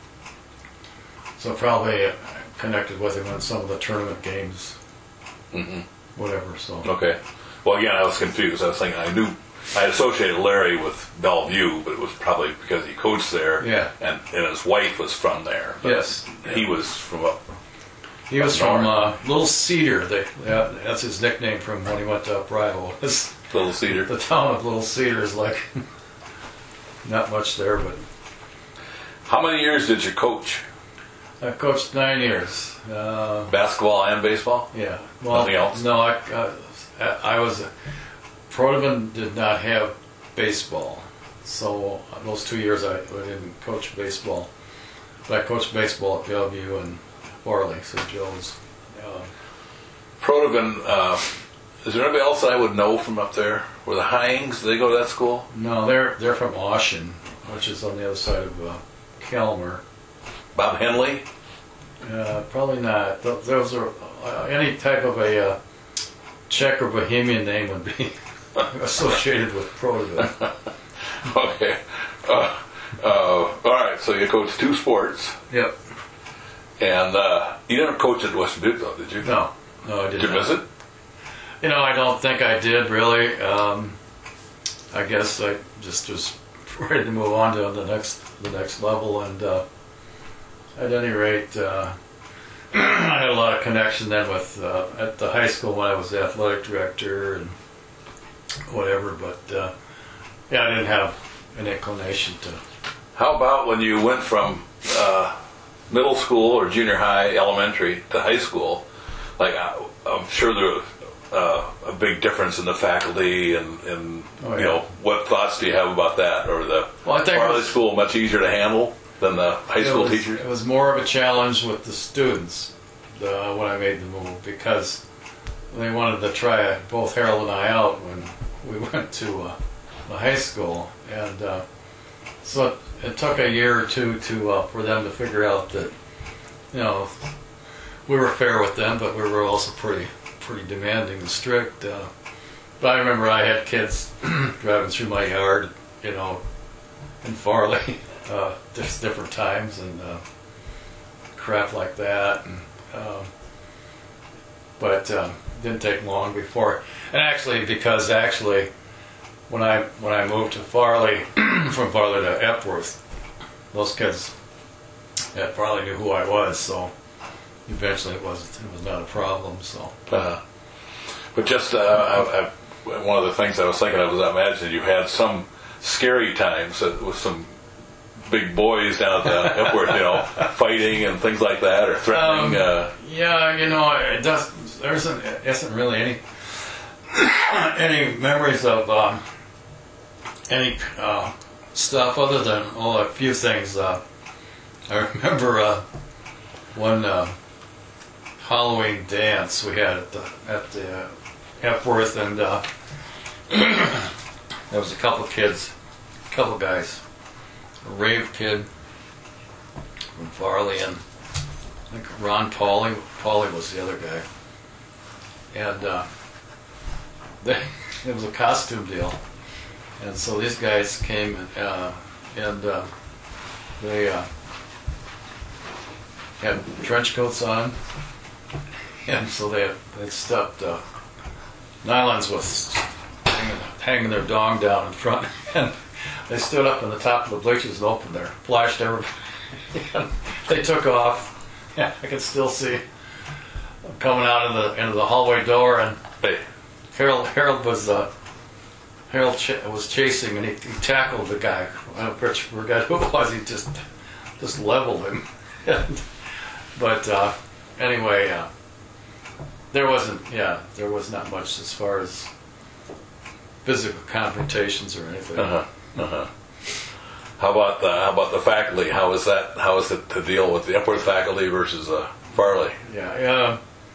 so probably connected with him on some of the tournament games, mm-hmm. whatever. So Okay. Well, again, I was confused. I was thinking I knew I associated Larry with Bellevue, but it was probably because he coached there. Yeah. And, and his wife was from there. But yes, He was from up. he was up from north. uh, Little Cedar. They, yeah, that's his nickname from when he went to Upridal. Was Little Cedar. the town of Little Cedar is like not much there, but How many years did you coach? I coached nine years. Uh, Basketball and baseball? yeah. Well, Nothing else? No, I, uh, I was. Protovan did not have baseball, so those two years I, I didn't coach baseball. But I coached baseball at Bellevue and Farley, Saint Joe's. Uh, Protovan, uh, is there anybody else that I would know from up there? Were the Hines, did they go to that school? no, they're they're from Austin, which is on the other side of uh, Kelmer. Bob Henley? Uh, probably not. Th- Those are uh, any type of a uh, Czech or Bohemian name would be associated with Protovan. Okay. Uh, uh, all right, so you coached two sports, Yep. and uh, you didn't coach at West Dubuque, though, did you? No, no, I didn't. Did you miss it? You know, I don't think I did really. Um, I guess I just was ready to move on to the next the next level, and uh, at any rate, uh, I had a lot of connection then with uh, at the high school when I was the athletic director and whatever. But uh, yeah, I didn't have an inclination to. How about when you went from uh, middle school or junior high, elementary to high school? Like, I, I'm sure there was uh, a big difference in the faculty, and, and Oh, yeah. you know, what thoughts do you have about that? Or the Well, I think it Farley was- school much easier to handle than the high It school was, teachers? It was more of a challenge with the students uh, when I made the move because they wanted to try both Harold and I out when we went to uh, the high school, and uh, so it, it took a year or two to uh, for them to figure out that you know we were fair with them, but we were also pretty pretty demanding and strict. Uh, but I remember I had kids driving through my yard, you know, in Farley. Uh, just different times and uh, crap like that, and um, but um, didn't take long before. And actually, because actually, when I when I moved to Farley from Farley to Epworth, those kids at Farley knew who I was, so eventually it was it was not a problem. So Uh, but just uh, I, I, one of the things I was thinking of was I imagine you had some scary times uh, with some big boys down at the Epworth, you know, fighting and things like that, or threatening. Um, uh, yeah, you know, it does. There isn't isn't really any any memories of um, any uh, stuff other than oh, a few things. Uh, I remember uh, one uh, Halloween dance we had at the at the uh, Epworth, and uh, there was a couple kids, a couple guys, a rave kid from Farley, and I think Ron Pauley. Pauley was the other guy, and uh, they, it was a costume deal, and so these guys came uh, and uh, they uh, had trench coats on, and so they had, they stuffed uh, nylons with hanging, hanging their dong down in front, and they stood up on the top of the bleachers and opened their, flashed everybody. They took off. Yeah, I can still see them coming out of the into the hallway door, and hey, Harold Harold was uh, Harold ch- was chasing, and he, he tackled the guy. I forgot who it was. He just just leveled him. But uh, anyway, uh, there wasn't. Yeah, there was not much as far as physical confrontations or anything. uh-huh, uh-huh. How about the how about the faculty? How is that? How is it to deal with the Epworth faculty versus uh, Farley? Yeah, yeah.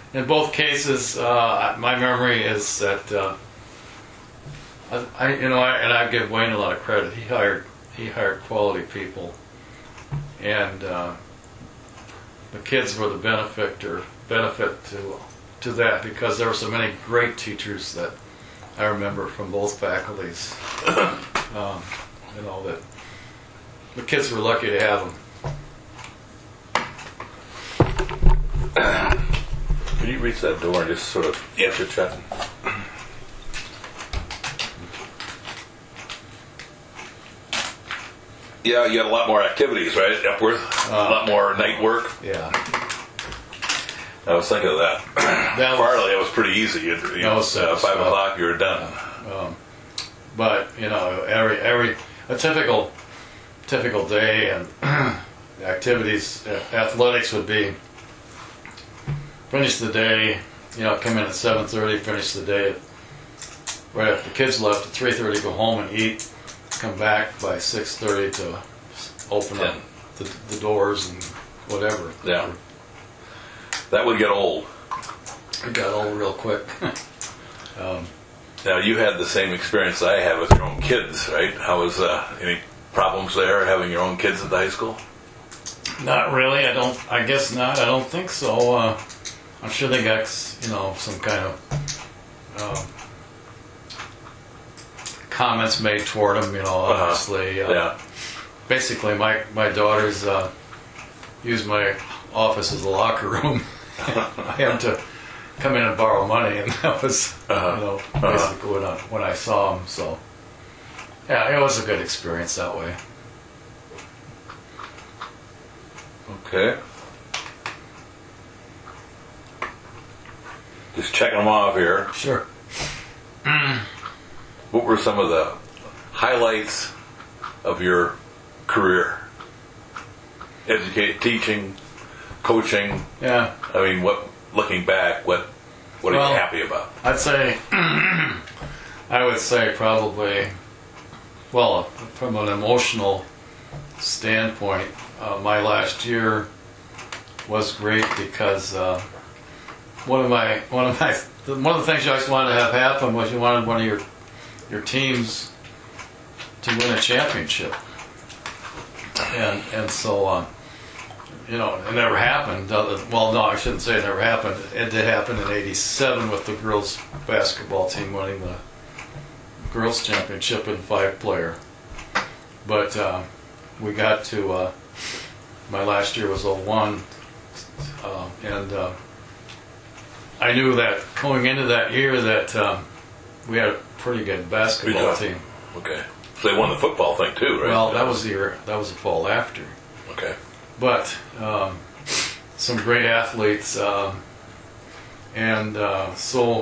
in both cases, uh, my memory is that uh, I, I, you know, I, and I give Wayne a lot of credit. He hired he hired quality people, and uh, the kids were the benefit or benefit to to that because there were so many great teachers that I remember from both faculties. um, you know that the kids were lucky to have them. Can you reach that door and just sort of Yeah. chit chat? Yeah, you had a lot more activities, right? Epworth, Uh, a lot more night work. Yeah, I was thinking of that. that was, Farley, it was pretty easy. You, you, That was, uh, uh, five uh, o'clock, you were done. um, but you know, every every a typical typical day and activities, uh, athletics would be finish the day. You know, come in at seven thirty, finish the day. At, right after the kids left at three thirty, go home and eat. Come back by six thirty to open up Ten. the, the doors and whatever. Yeah. That would get old. It got old real quick. um, Now, you had the same experience I had with your own kids, right? How was, uh, any problems there having your own kids at the high school? Not really. I don't. I guess not. I don't think so. Uh, I'm sure they got, you know, some kind of um, comments made toward them. You know, obviously. Uh-huh. Uh, Yeah. Basically, my my daughters uh, use my office as a locker room. I had to come in and borrow money, and that was, Uh-huh. you know, Uh-huh. basically when I when I saw them. So, yeah, it was a good experience that way. Okay. Just checking them off here. Sure. What were some of the highlights of your career? Educate, teaching, coaching. Yeah. I mean, what? Looking back, what? What are Well, you happy about? I'd say, I would say probably, well, from an emotional standpoint, uh, my last year was great because uh, one of my one of my one of the things you always wanted to have happen was you wanted one of your your teams to win a championship, and and so. Um, You know, it never happened. Uh, well, no, I shouldn't say it never happened. It did happen in eighty-seven with the girls basketball team winning the girls championship in five player. But uh, we got to, uh, my last year was oh one, uh, and uh, I knew that going into that year that um, we had a pretty good basketball Good job. team. Okay. So they won the football thing too, right? Well, that was the year, that was the fall after. Okay. But um, some great athletes, um, and uh, so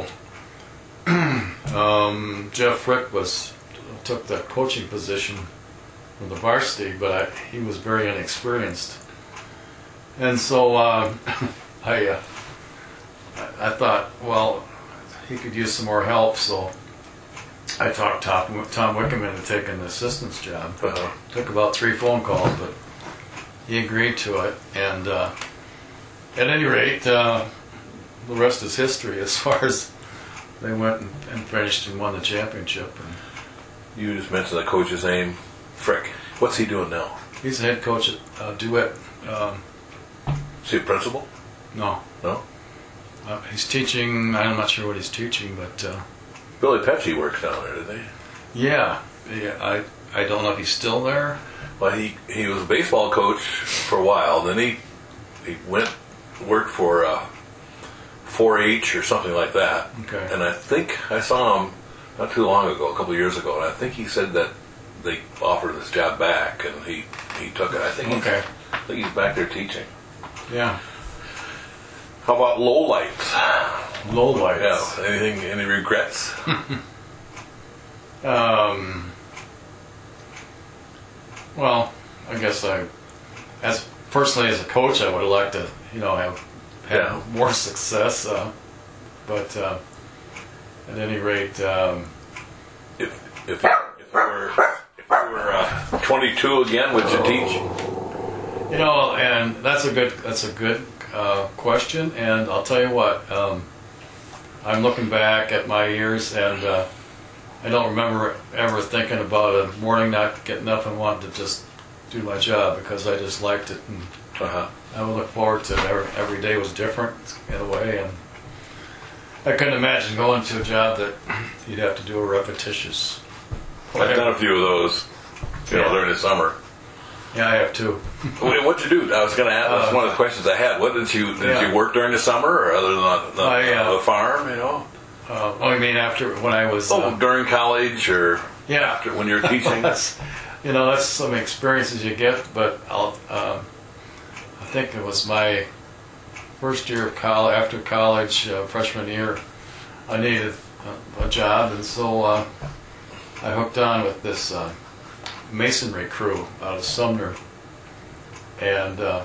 um, Jeff Frick was took the coaching position from the varsity, but I, he was very inexperienced, and so uh, I uh, I thought, well, he could use some more help, so I talked Tom, Tom Wickham into taking the assistant's job. Uh-huh. Took about three phone calls, but he agreed to it, and uh, at any rate, uh, the rest is history as far as they went and, and finished and won the championship. And You just mentioned the coach's name, Frick. What's he doing now? he's the head coach at uh, DeWitt. Um, Is he a principal? no, No? uh, he's teaching. I'm not sure what he's teaching, but uh, Billy Pecci works down there, doesn't he? yeah, yeah. I I don't know if he's still there. Well, he, he was a baseball coach for a while. Then he he went worked for uh, four H or something like that. Okay. And I think I saw him not too long ago, a couple of years ago, and I think he said that they offered this job back, and he, he took it. I think he's, Okay. I think he's back there teaching. Yeah. How about lowlights? Low lights. Yeah. Anything? Any regrets? Um, well, I guess I, as personally as a coach, I would have liked to, you know, have had Yeah. more success. Uh, but uh, at any rate, um, If if if you were if you were uh, twenty-two again, would you teach? you know, and that's a good that's a good uh, question, and I'll tell you what. Um, I'm looking back at my years, and uh, I don't remember ever thinking about a morning not getting up and wanting to just do my job, because I just liked it, and Uh-huh. I would look forward to it. Every, every day was different in a way, and I couldn't imagine going to a job that you'd have to do a repetitious. I've done a few of those, you know, Yeah. during the summer. Yeah, I have too. What- What'd you do? I was going to ask. That's Uh, one of the questions I had. What did you did yeah. you work during the summer, or other than on the, I, uh, the farm? You know, Uh, oh, I mean, after when I was, oh, uh, during college or yeah, after when you're teaching. that's, you know, that's some experiences you get. But I'll, um, I think it was my first year of college. After college, uh, freshman year, I needed a, a job, and so uh, I hooked on with this uh, masonry crew out of Sumner. And uh,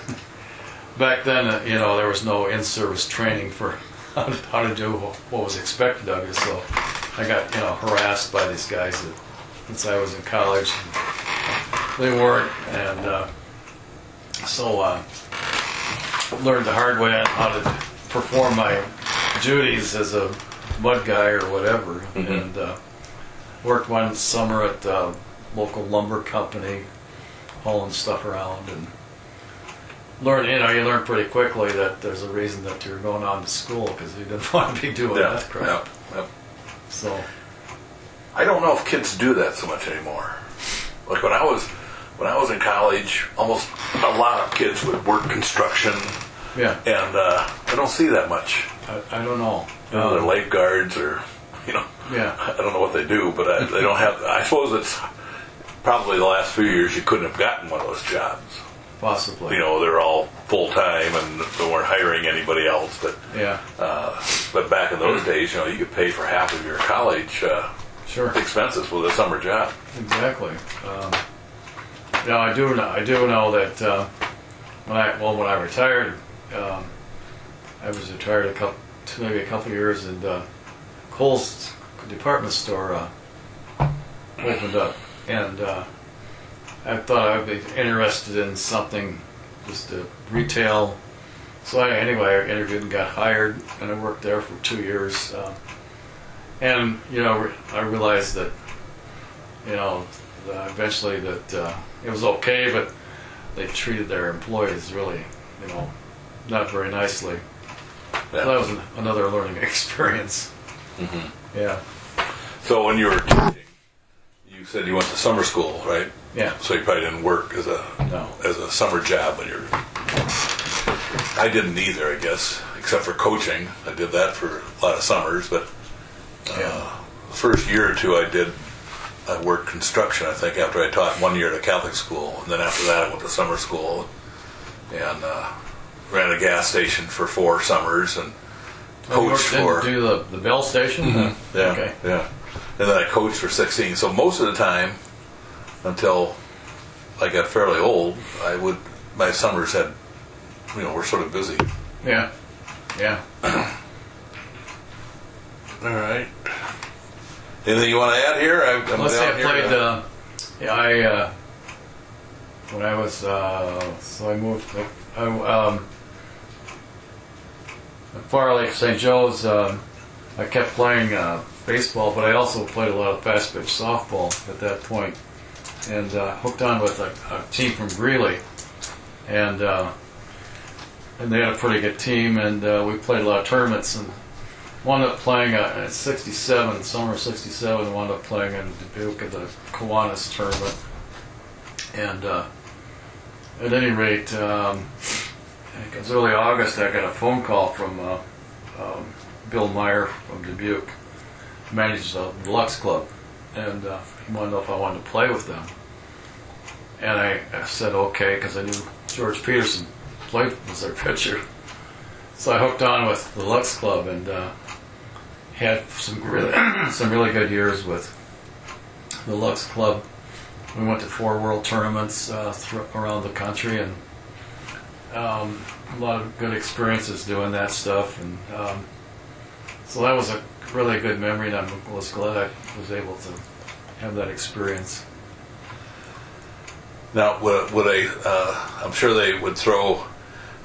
back then, uh, you know, there was no in-service training for how to, how to do what was expected of you. So I got, you know, harassed by these guys that, since I was in college. They weren't, and uh, so uh, learned the hard way on how to perform my duties as a mud guy or whatever. Mm-hmm. And uh, worked one summer at a local lumber company, hauling stuff around, and learn. You know, you learn pretty quickly that there's a reason that you're going on to school, because you didn't want to be doing Yeah, that crap. yeah, yeah. So I don't know if kids do that so much anymore. Like when I was when I was in college, almost a lot of kids would work construction, yeah, and uh, I don't see that much. I, I don't know. You know, they're Um, lifeguards, or you know, Yeah. I don't know what they do, but I, they don't have. I suppose it's probably the last few years you couldn't have gotten one of those jobs. Possibly. You know, they're all full time and they weren't hiring anybody else. But Yeah. uh, but back in those days, you know, you could pay for half of your college uh, Sure. expenses with a summer job. Exactly. Um, you know, I do know. I do know that uh, when I well when I retired, um, I was retired a couple, maybe a couple years, and uh, Kohl's department store uh, opened up, and uh, I thought I'd be interested in something just to retail. So I, anyway, I interviewed and got hired, and I worked there for two years. Uh, and you know, re- I realized that you know uh, eventually that uh, it was okay, but they treated their employees really, you know, not very nicely. Yeah. So that was an, another learning experience. Mm-hmm. Yeah, So when you were teaching, you said you went to summer school, right? yeah, So you probably didn't work as a no, as a summer job when you're. I didn't either, I guess, except for coaching. I did that for a lot of summers, but uh, yeah, the first year or two I did. I worked construction, I think, after I taught one year at a Catholic school, and then after that I went to summer school and uh, ran a gas station for four summers and Oh, you coached worked in for. to do the the Bell station. Mm-hmm. Yeah, Okay. yeah. And then I coached for sixteen. So most of the time, until I got fairly old, I would my summers had, you know, were sort of busy. Yeah, yeah. All right. Anything you want to add here? I, I'm Let's say down I here played. to- Uh, yeah, I uh, when I was uh, so I moved. I, um, at Far Lake Saint Joe's. Um, I kept playing uh, baseball, but I also played a lot of fast pitch softball at that point, and uh, hooked on with a, a team from Greeley, and uh, and they had a pretty good team, and uh, we played a lot of tournaments and. Wound up playing uh, at sixty-seven, summer of sixty-seven, wound up playing in Dubuque at the Kiwanis tournament. And uh, at any rate, um, I think it was early August, I got a phone call from uh, um, Bill Meyer from Dubuque, who manages the Lux Club, and uh, he wanted to know if I wanted to play with them. And I, I said okay, because I knew George Peterson played was their pitcher. So I hooked on with the Lux Club and uh, had some really, some really good years with the Lux Club. We went to four world tournaments uh, th- around the country, and um, a lot of good experiences doing that stuff. And um, so that was a really good memory, and I was glad I was able to have that experience. Now, would, would they? Uh, I'm sure they would throw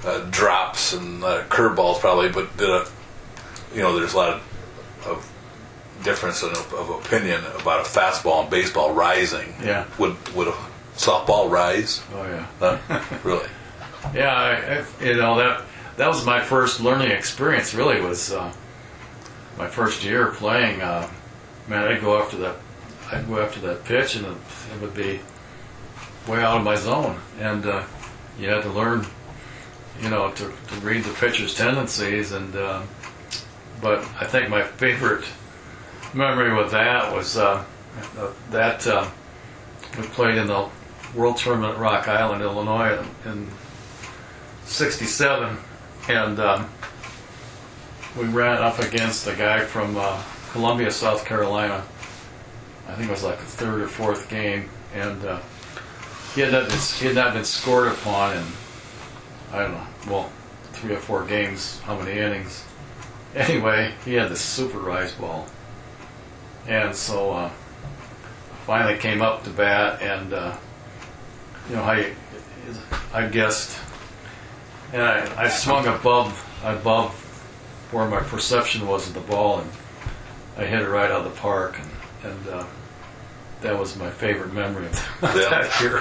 uh, drops and uh, curveballs probably, but did a, you know, there's a lot of, of difference in, of opinion about a fastball and baseball rising. Yeah. Would would a softball rise? Oh yeah. Huh? Really? Yeah, I, I, you know that that was my first learning experience. Really, was uh, my first year playing. Uh, man, I'd go after that, I'd go after that pitch, and it, it would be way out of my zone, and uh, you had to learn, you know, to, to read the pitcher's tendencies. And uh, but I think my favorite memory with that was uh, that uh, we played in the World Tournament at Rock Island, Illinois, in sixty-seven, and um, we ran up against a guy from uh, Columbia, South Carolina. I think it was like the third or fourth game, and uh, he had not been, he had not been scored upon in, I don't know, well, three or four games, how many innings. Anyway, he had this super rise ball, and so uh, finally came up to bat, and uh, you know how you, I guessed. And I, I swung above above where my perception was of the ball, and I hit it right out of the park, and, and uh, that was my favorite memory of Yeah. that year.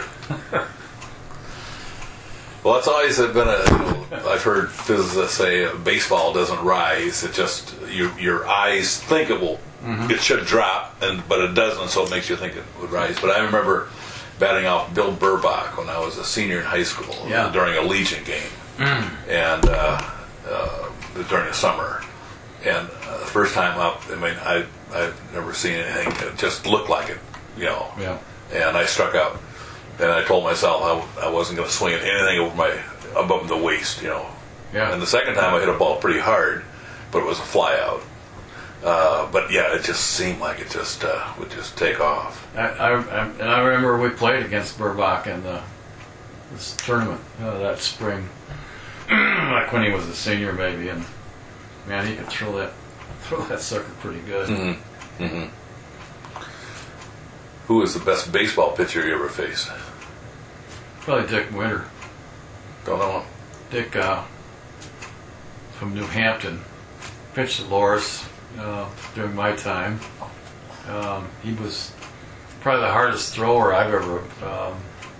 Well, it's always been a. You know, I've heard physicists say uh, baseball doesn't rise. It just your your eyes think it will. Mm-hmm. It should drop, and but it doesn't, so it makes you think it would rise. But I remember batting off Bill Burbach when I was a senior in high school Yeah. during a Legion game. Mm. And uh, uh, during the summer, and uh, the first time up, I mean, I I've never seen anything that just looked like it, you know. Yeah. And I struck out, and I told myself I, I wasn't going to swing at anything over my above the waist, you know. Yeah. And the second time I hit a ball pretty hard, but it was a fly out. Uh, but yeah, it just seemed like it just uh, would just take off. I, I, I, and I remember we played against Burbach in the, this tournament uh, that spring, like when he was a senior maybe, and man, he could throw that throw that sucker pretty good. Mm-hmm. Mm-hmm. Who was the best baseball pitcher you ever faced? Probably Dick Winter. Don't know him. Dick uh, from New Hampton pitched at Loris uh, during my time. Um, he was probably the hardest thrower I've ever um,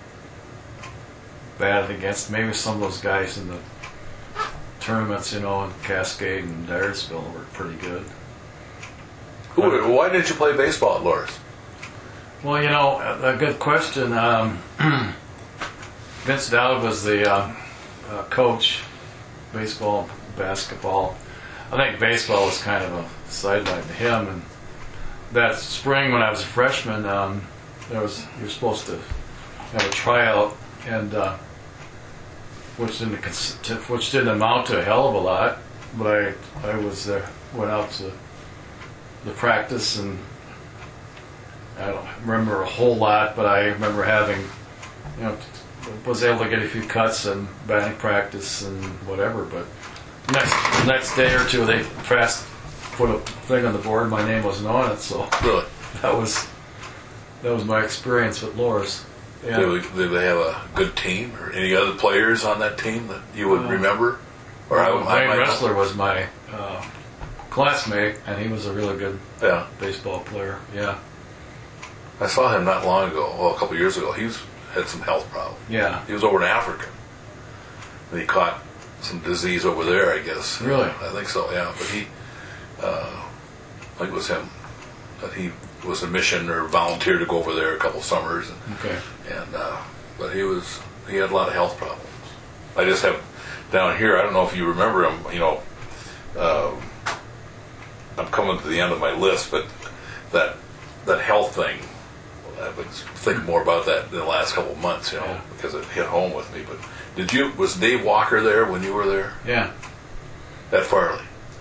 batted against. Maybe some of those guys in the tournaments, you know, in Cascade and Dyersville were pretty good. Who, why didn't you play baseball at Loris? Well, you know, a, a good question. Um, Vince Dowd was the uh, uh, coach, baseball and basketball. I think baseball was kind of a sideline to him. And that spring when I was a freshman, um, there was you were supposed to have a tryout, and uh, which didn't cons- which didn't amount to a hell of a lot. But I I was there, went out to the practice, and I don't remember a whole lot, but I remember having, you know, was able to get a few cuts and batting practice and whatever. But next the next day or two, they fast put a thing on the board. My name wasn't on it, so Really? that was that was my experience with Loris. Yeah. Did, we, did they have a good team, or any other players on that team that you would Uh, remember? Or I, I Wayne might know. Ressler was my uh, classmate, and he was a really good Yeah, baseball player. Yeah, I saw him not long ago. Well, a couple years ago. He was, had some health problems. yeah. He was over in Africa, and he caught some disease over there, I guess. Really? I think so. Yeah, but he, uh, I think it was him that he was a mission or volunteered to go over there a couple summers, and, Okay. and uh, but he was he had a lot of health problems. I just have down here. I don't know if you remember him. You know, um, I'm coming to the end of my list, but that that health thing. I've been thinking more about that in the last couple of months, you know, Yeah. because it hit home with me. But did you was Dave Walker there when you were there Yeah. at Farley?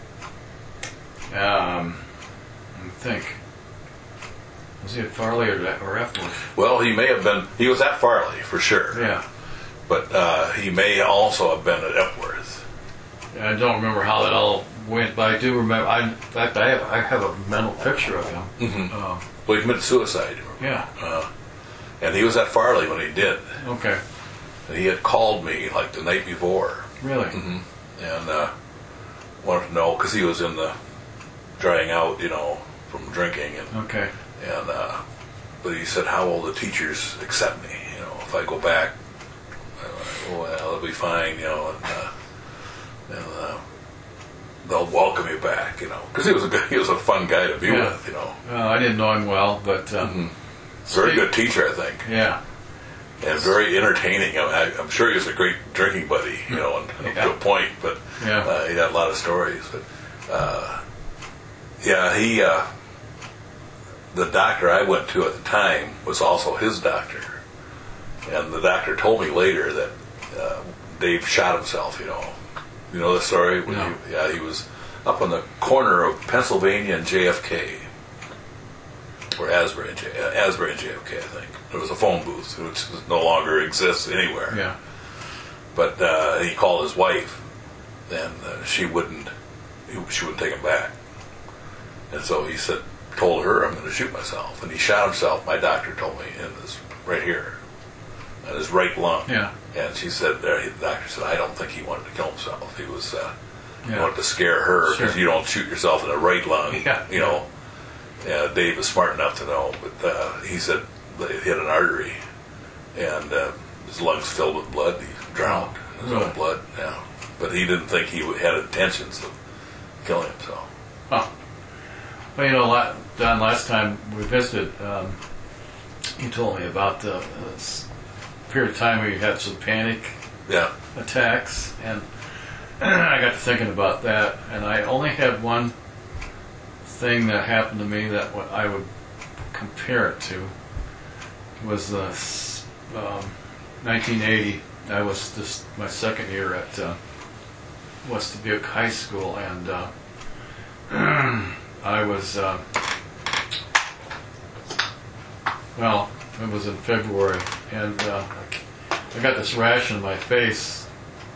Um, I think. Was he at Farley or, or Epworth? Well, he may have been. He was at Farley for sure. Yeah. But uh, he may also have been at Epworth. I don't remember how that all went, but I do remember. I, in fact, I have, I have a mental picture of him. Mm-hmm. Um, Well, he committed suicide. yeah. Uh, and he was at Farley when he did. Okay. And he had called me like the night before Really? and uh, wanted to know because he was in the drying out, you know, from drinking, and Okay. and uh, but he said, "How will the teachers accept me? You know, if I go back, uh, well, it'll be fine, you know, and uh, and uh, they'll welcome you back, you know, because he was a good, he was a fun guy to be Yeah. with, you know, Well, I didn't know him well, but um, very good teacher, I think, yeah. and very entertaining. I mean, I, I'm sure he was a great drinking buddy, you know, and Yeah. to a point, but Yeah. uh, he had a lot of stories, but uh, yeah, he. Uh, The doctor I went to at the time was also his doctor, and the doctor told me later that uh, Dave shot himself. You know, you know the story. When No. he, yeah, he was up on the corner of Pennsylvania and J F K, or Asbury and J, uh, Asbury and J F K. I think there was a phone booth which no longer exists anywhere. Yeah. But uh, he called his wife, and uh, she wouldn't. She wouldn't take him back, and so he said. Told her I'm going to shoot myself, and he shot himself. My doctor told me in this right here, in his right lung. Yeah. And she said, uh, the doctor said, I don't think he wanted to kill himself. He was, uh, he Yeah. wanted to scare her because Sure. you don't shoot yourself in the right lung. Yeah. You know. Yeah, Dave was smart enough to know, but uh, he said they hit an artery, and uh, his lungs filled with blood. He drowned in his Really? own blood. Yeah. But he didn't think he had intentions of killing himself. Huh. Well, you know, la- Don, last time we visited, um, you told me about the uh, s- period of time where you had some panic Yeah. attacks, and I got to thinking about that, and I only had one thing that happened to me that what I would compare it to was uh, s- um, nineteen eighty. I was just my second year at uh, West Dubuque High School, and uh, I was, uh, well, it was in February, and uh, I got this rash on my face,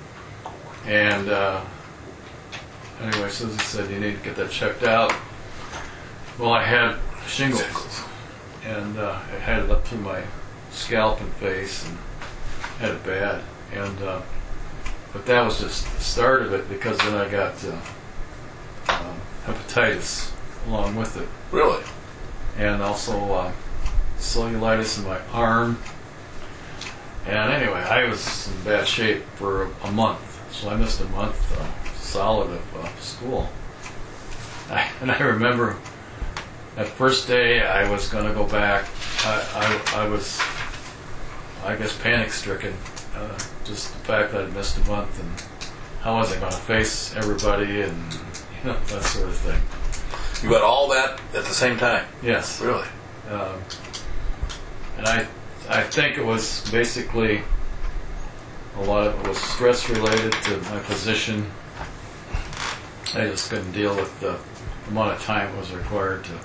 and uh, anyway, Susie said, you need to get that checked out. Well, I had shingles, and uh, I had it up to my scalp and face, and had it bad, and uh, but that was just the start of it, because then I got uh, um, hepatitis along with it, Really? and also uh, cellulitis in my arm. And anyway, I was in bad shape for a month, so I missed a month uh, solid of uh, school. I, and I remember that first day I was going to go back. I, I, I was, I guess, panic stricken. Uh, just the fact that I missed a month, and how was I going to face everybody, and you know, that sort of thing. You got all that at the same time? Yes. Really? Um, and I, I think it was basically a lot of it was stress related to my position. I just couldn't deal with the amount of time it was required to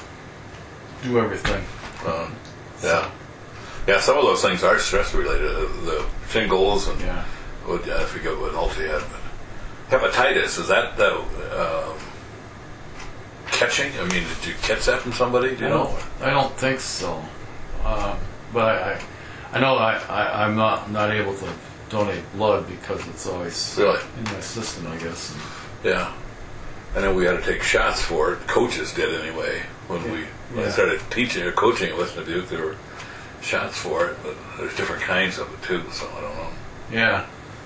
do everything. Um, yeah. Yeah, some of those things are stress related. The shingles and Yeah. what, I forget what else you had. But hepatitis, is that the um, catching? I mean, did you catch that from somebody? Do you I know? don't, I don't think so. Um, but I, I, I know I, I, I'm not not able to donate blood because it's always Really? in my system, I guess. And, Yeah. I know we had to take shots for it. Coaches did anyway. When we when I Yeah. started teaching or coaching at West Dubuque, there were shots for it, but there's different kinds of it too, so I don't know. yeah.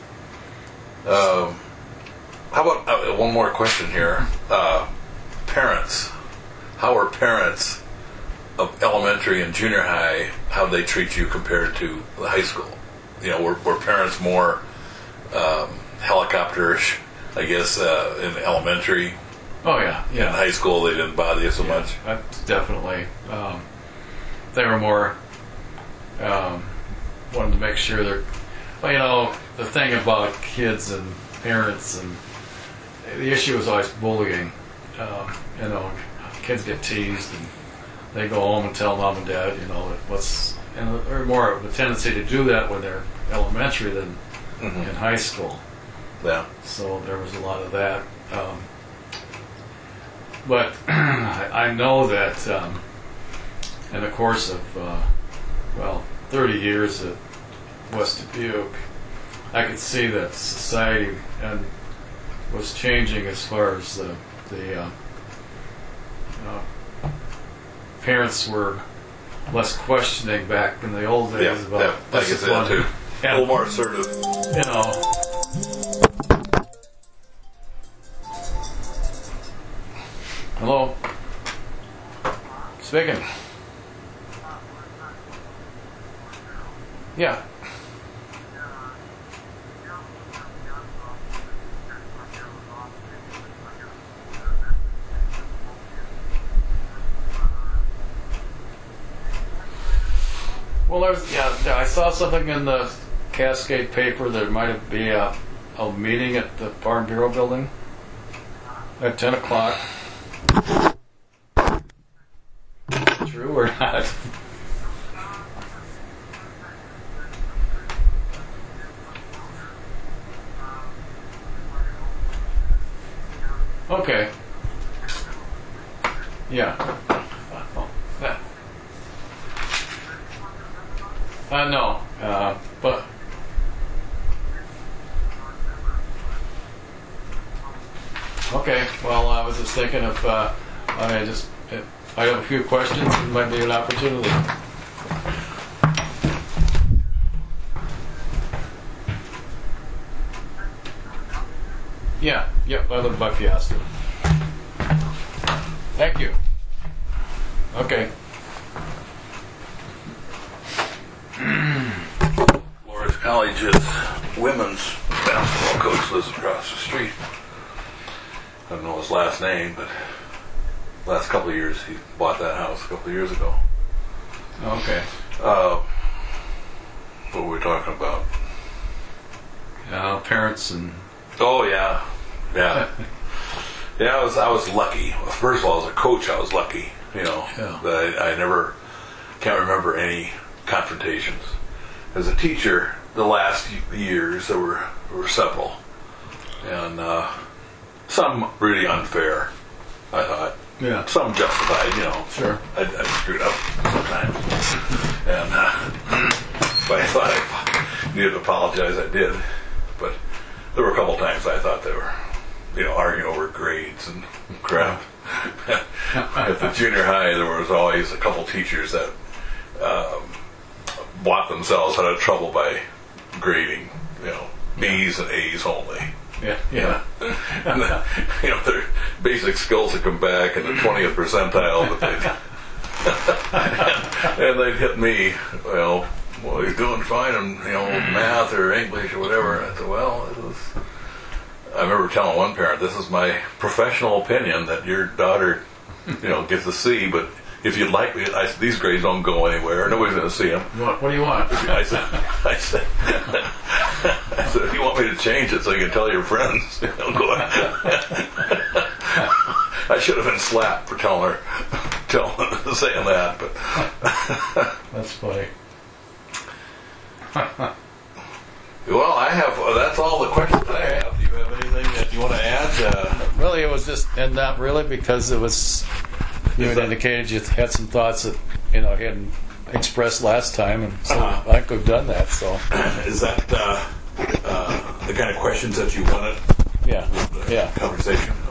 Um, how about uh, one more question here? Uh, parents. How are parents of elementary and junior high, how they treat you compared to the high school? You know, were, were parents more um, helicopterish, I guess, uh, in elementary? Oh yeah. In Yeah. high school, they didn't bother you so Yeah, much? that's definitely. Um, they were more um, wanted to make sure they're. Well, you know, the thing about kids and parents, and the issue is always bullying. Um, you know, kids get teased, and they go home and tell mom and dad, you know, what's, and they're more of a tendency to do that when they're elementary than Mm-hmm. in high school. Yeah. So there was a lot of that. Um, but I I know that um, in the course of, uh, well, thirty years at West Dubuque, I could see that society and was changing as far as the the uh, uh, parents were less questioning back in the old days Yeah, about yeah, I this can is see that one- too. A Yeah. little more assertive. You know. Hello. Speaking. Yeah. Well, there's yeah. yeah, I saw something in the Cascade paper. There might be a, a meeting at the Farm Bureau building at ten o'clock. True or not? Okay. Yeah. Uh, no. Uh, but. Okay. Well, I was just thinking if uh, I just if I have a few questions, it might be an opportunity. Yeah. Yep. I live by Fiesta. Thank you. Okay. Loris College's women's basketball coach lives across the street. I don't know his last name, but last couple of years he bought that house a couple of years ago. Okay. Uh, what were we talking about? Uh, parents and. Oh yeah, yeah, yeah. I was I was lucky. First of all, as a coach, I was lucky. You know, Yeah. that I, I never can't remember any confrontations. As a teacher, the last years there were there were several, and uh, some really unfair. I thought. Yeah. Some justified. You know. Sure. I, I screwed up sometimes, and uh, if I thought I needed to apologize, I did. But there were a couple times I thought they were, you know, arguing over grades and crap. At the junior high, there was always a couple teachers that um, bought themselves out of trouble by grading, you know, B's and A's only. Yeah. Yeah. And then, you know, their basic skills would come back in the twentieth percentile, but they'd, and, and they'd hit me, well, well, he's doing fine in, you know, math or English or whatever. And I said, well, it was, I remember telling one parent, this is my professional opinion that your daughter, you know, gets a C, but if you'd like me, I said, these grades don't go anywhere. Nobody's going to see them. What, what do you want? I said, I said, I said, if you want me to change it so you can tell your friends, you know, go ahead. I should have been slapped for telling her, telling saying that, but That's funny. well, I have. Uh, that's all the questions I have. Do you have anything that you want to add? Uh, Really, it was just, and not really, because it was, you had that- indicated you had some thoughts that, you know, you hadn't expressed last time, and so Uh-huh. I could have done that, so, is that uh, uh, the kind of questions that you wanted? yeah, The yeah. Conversation.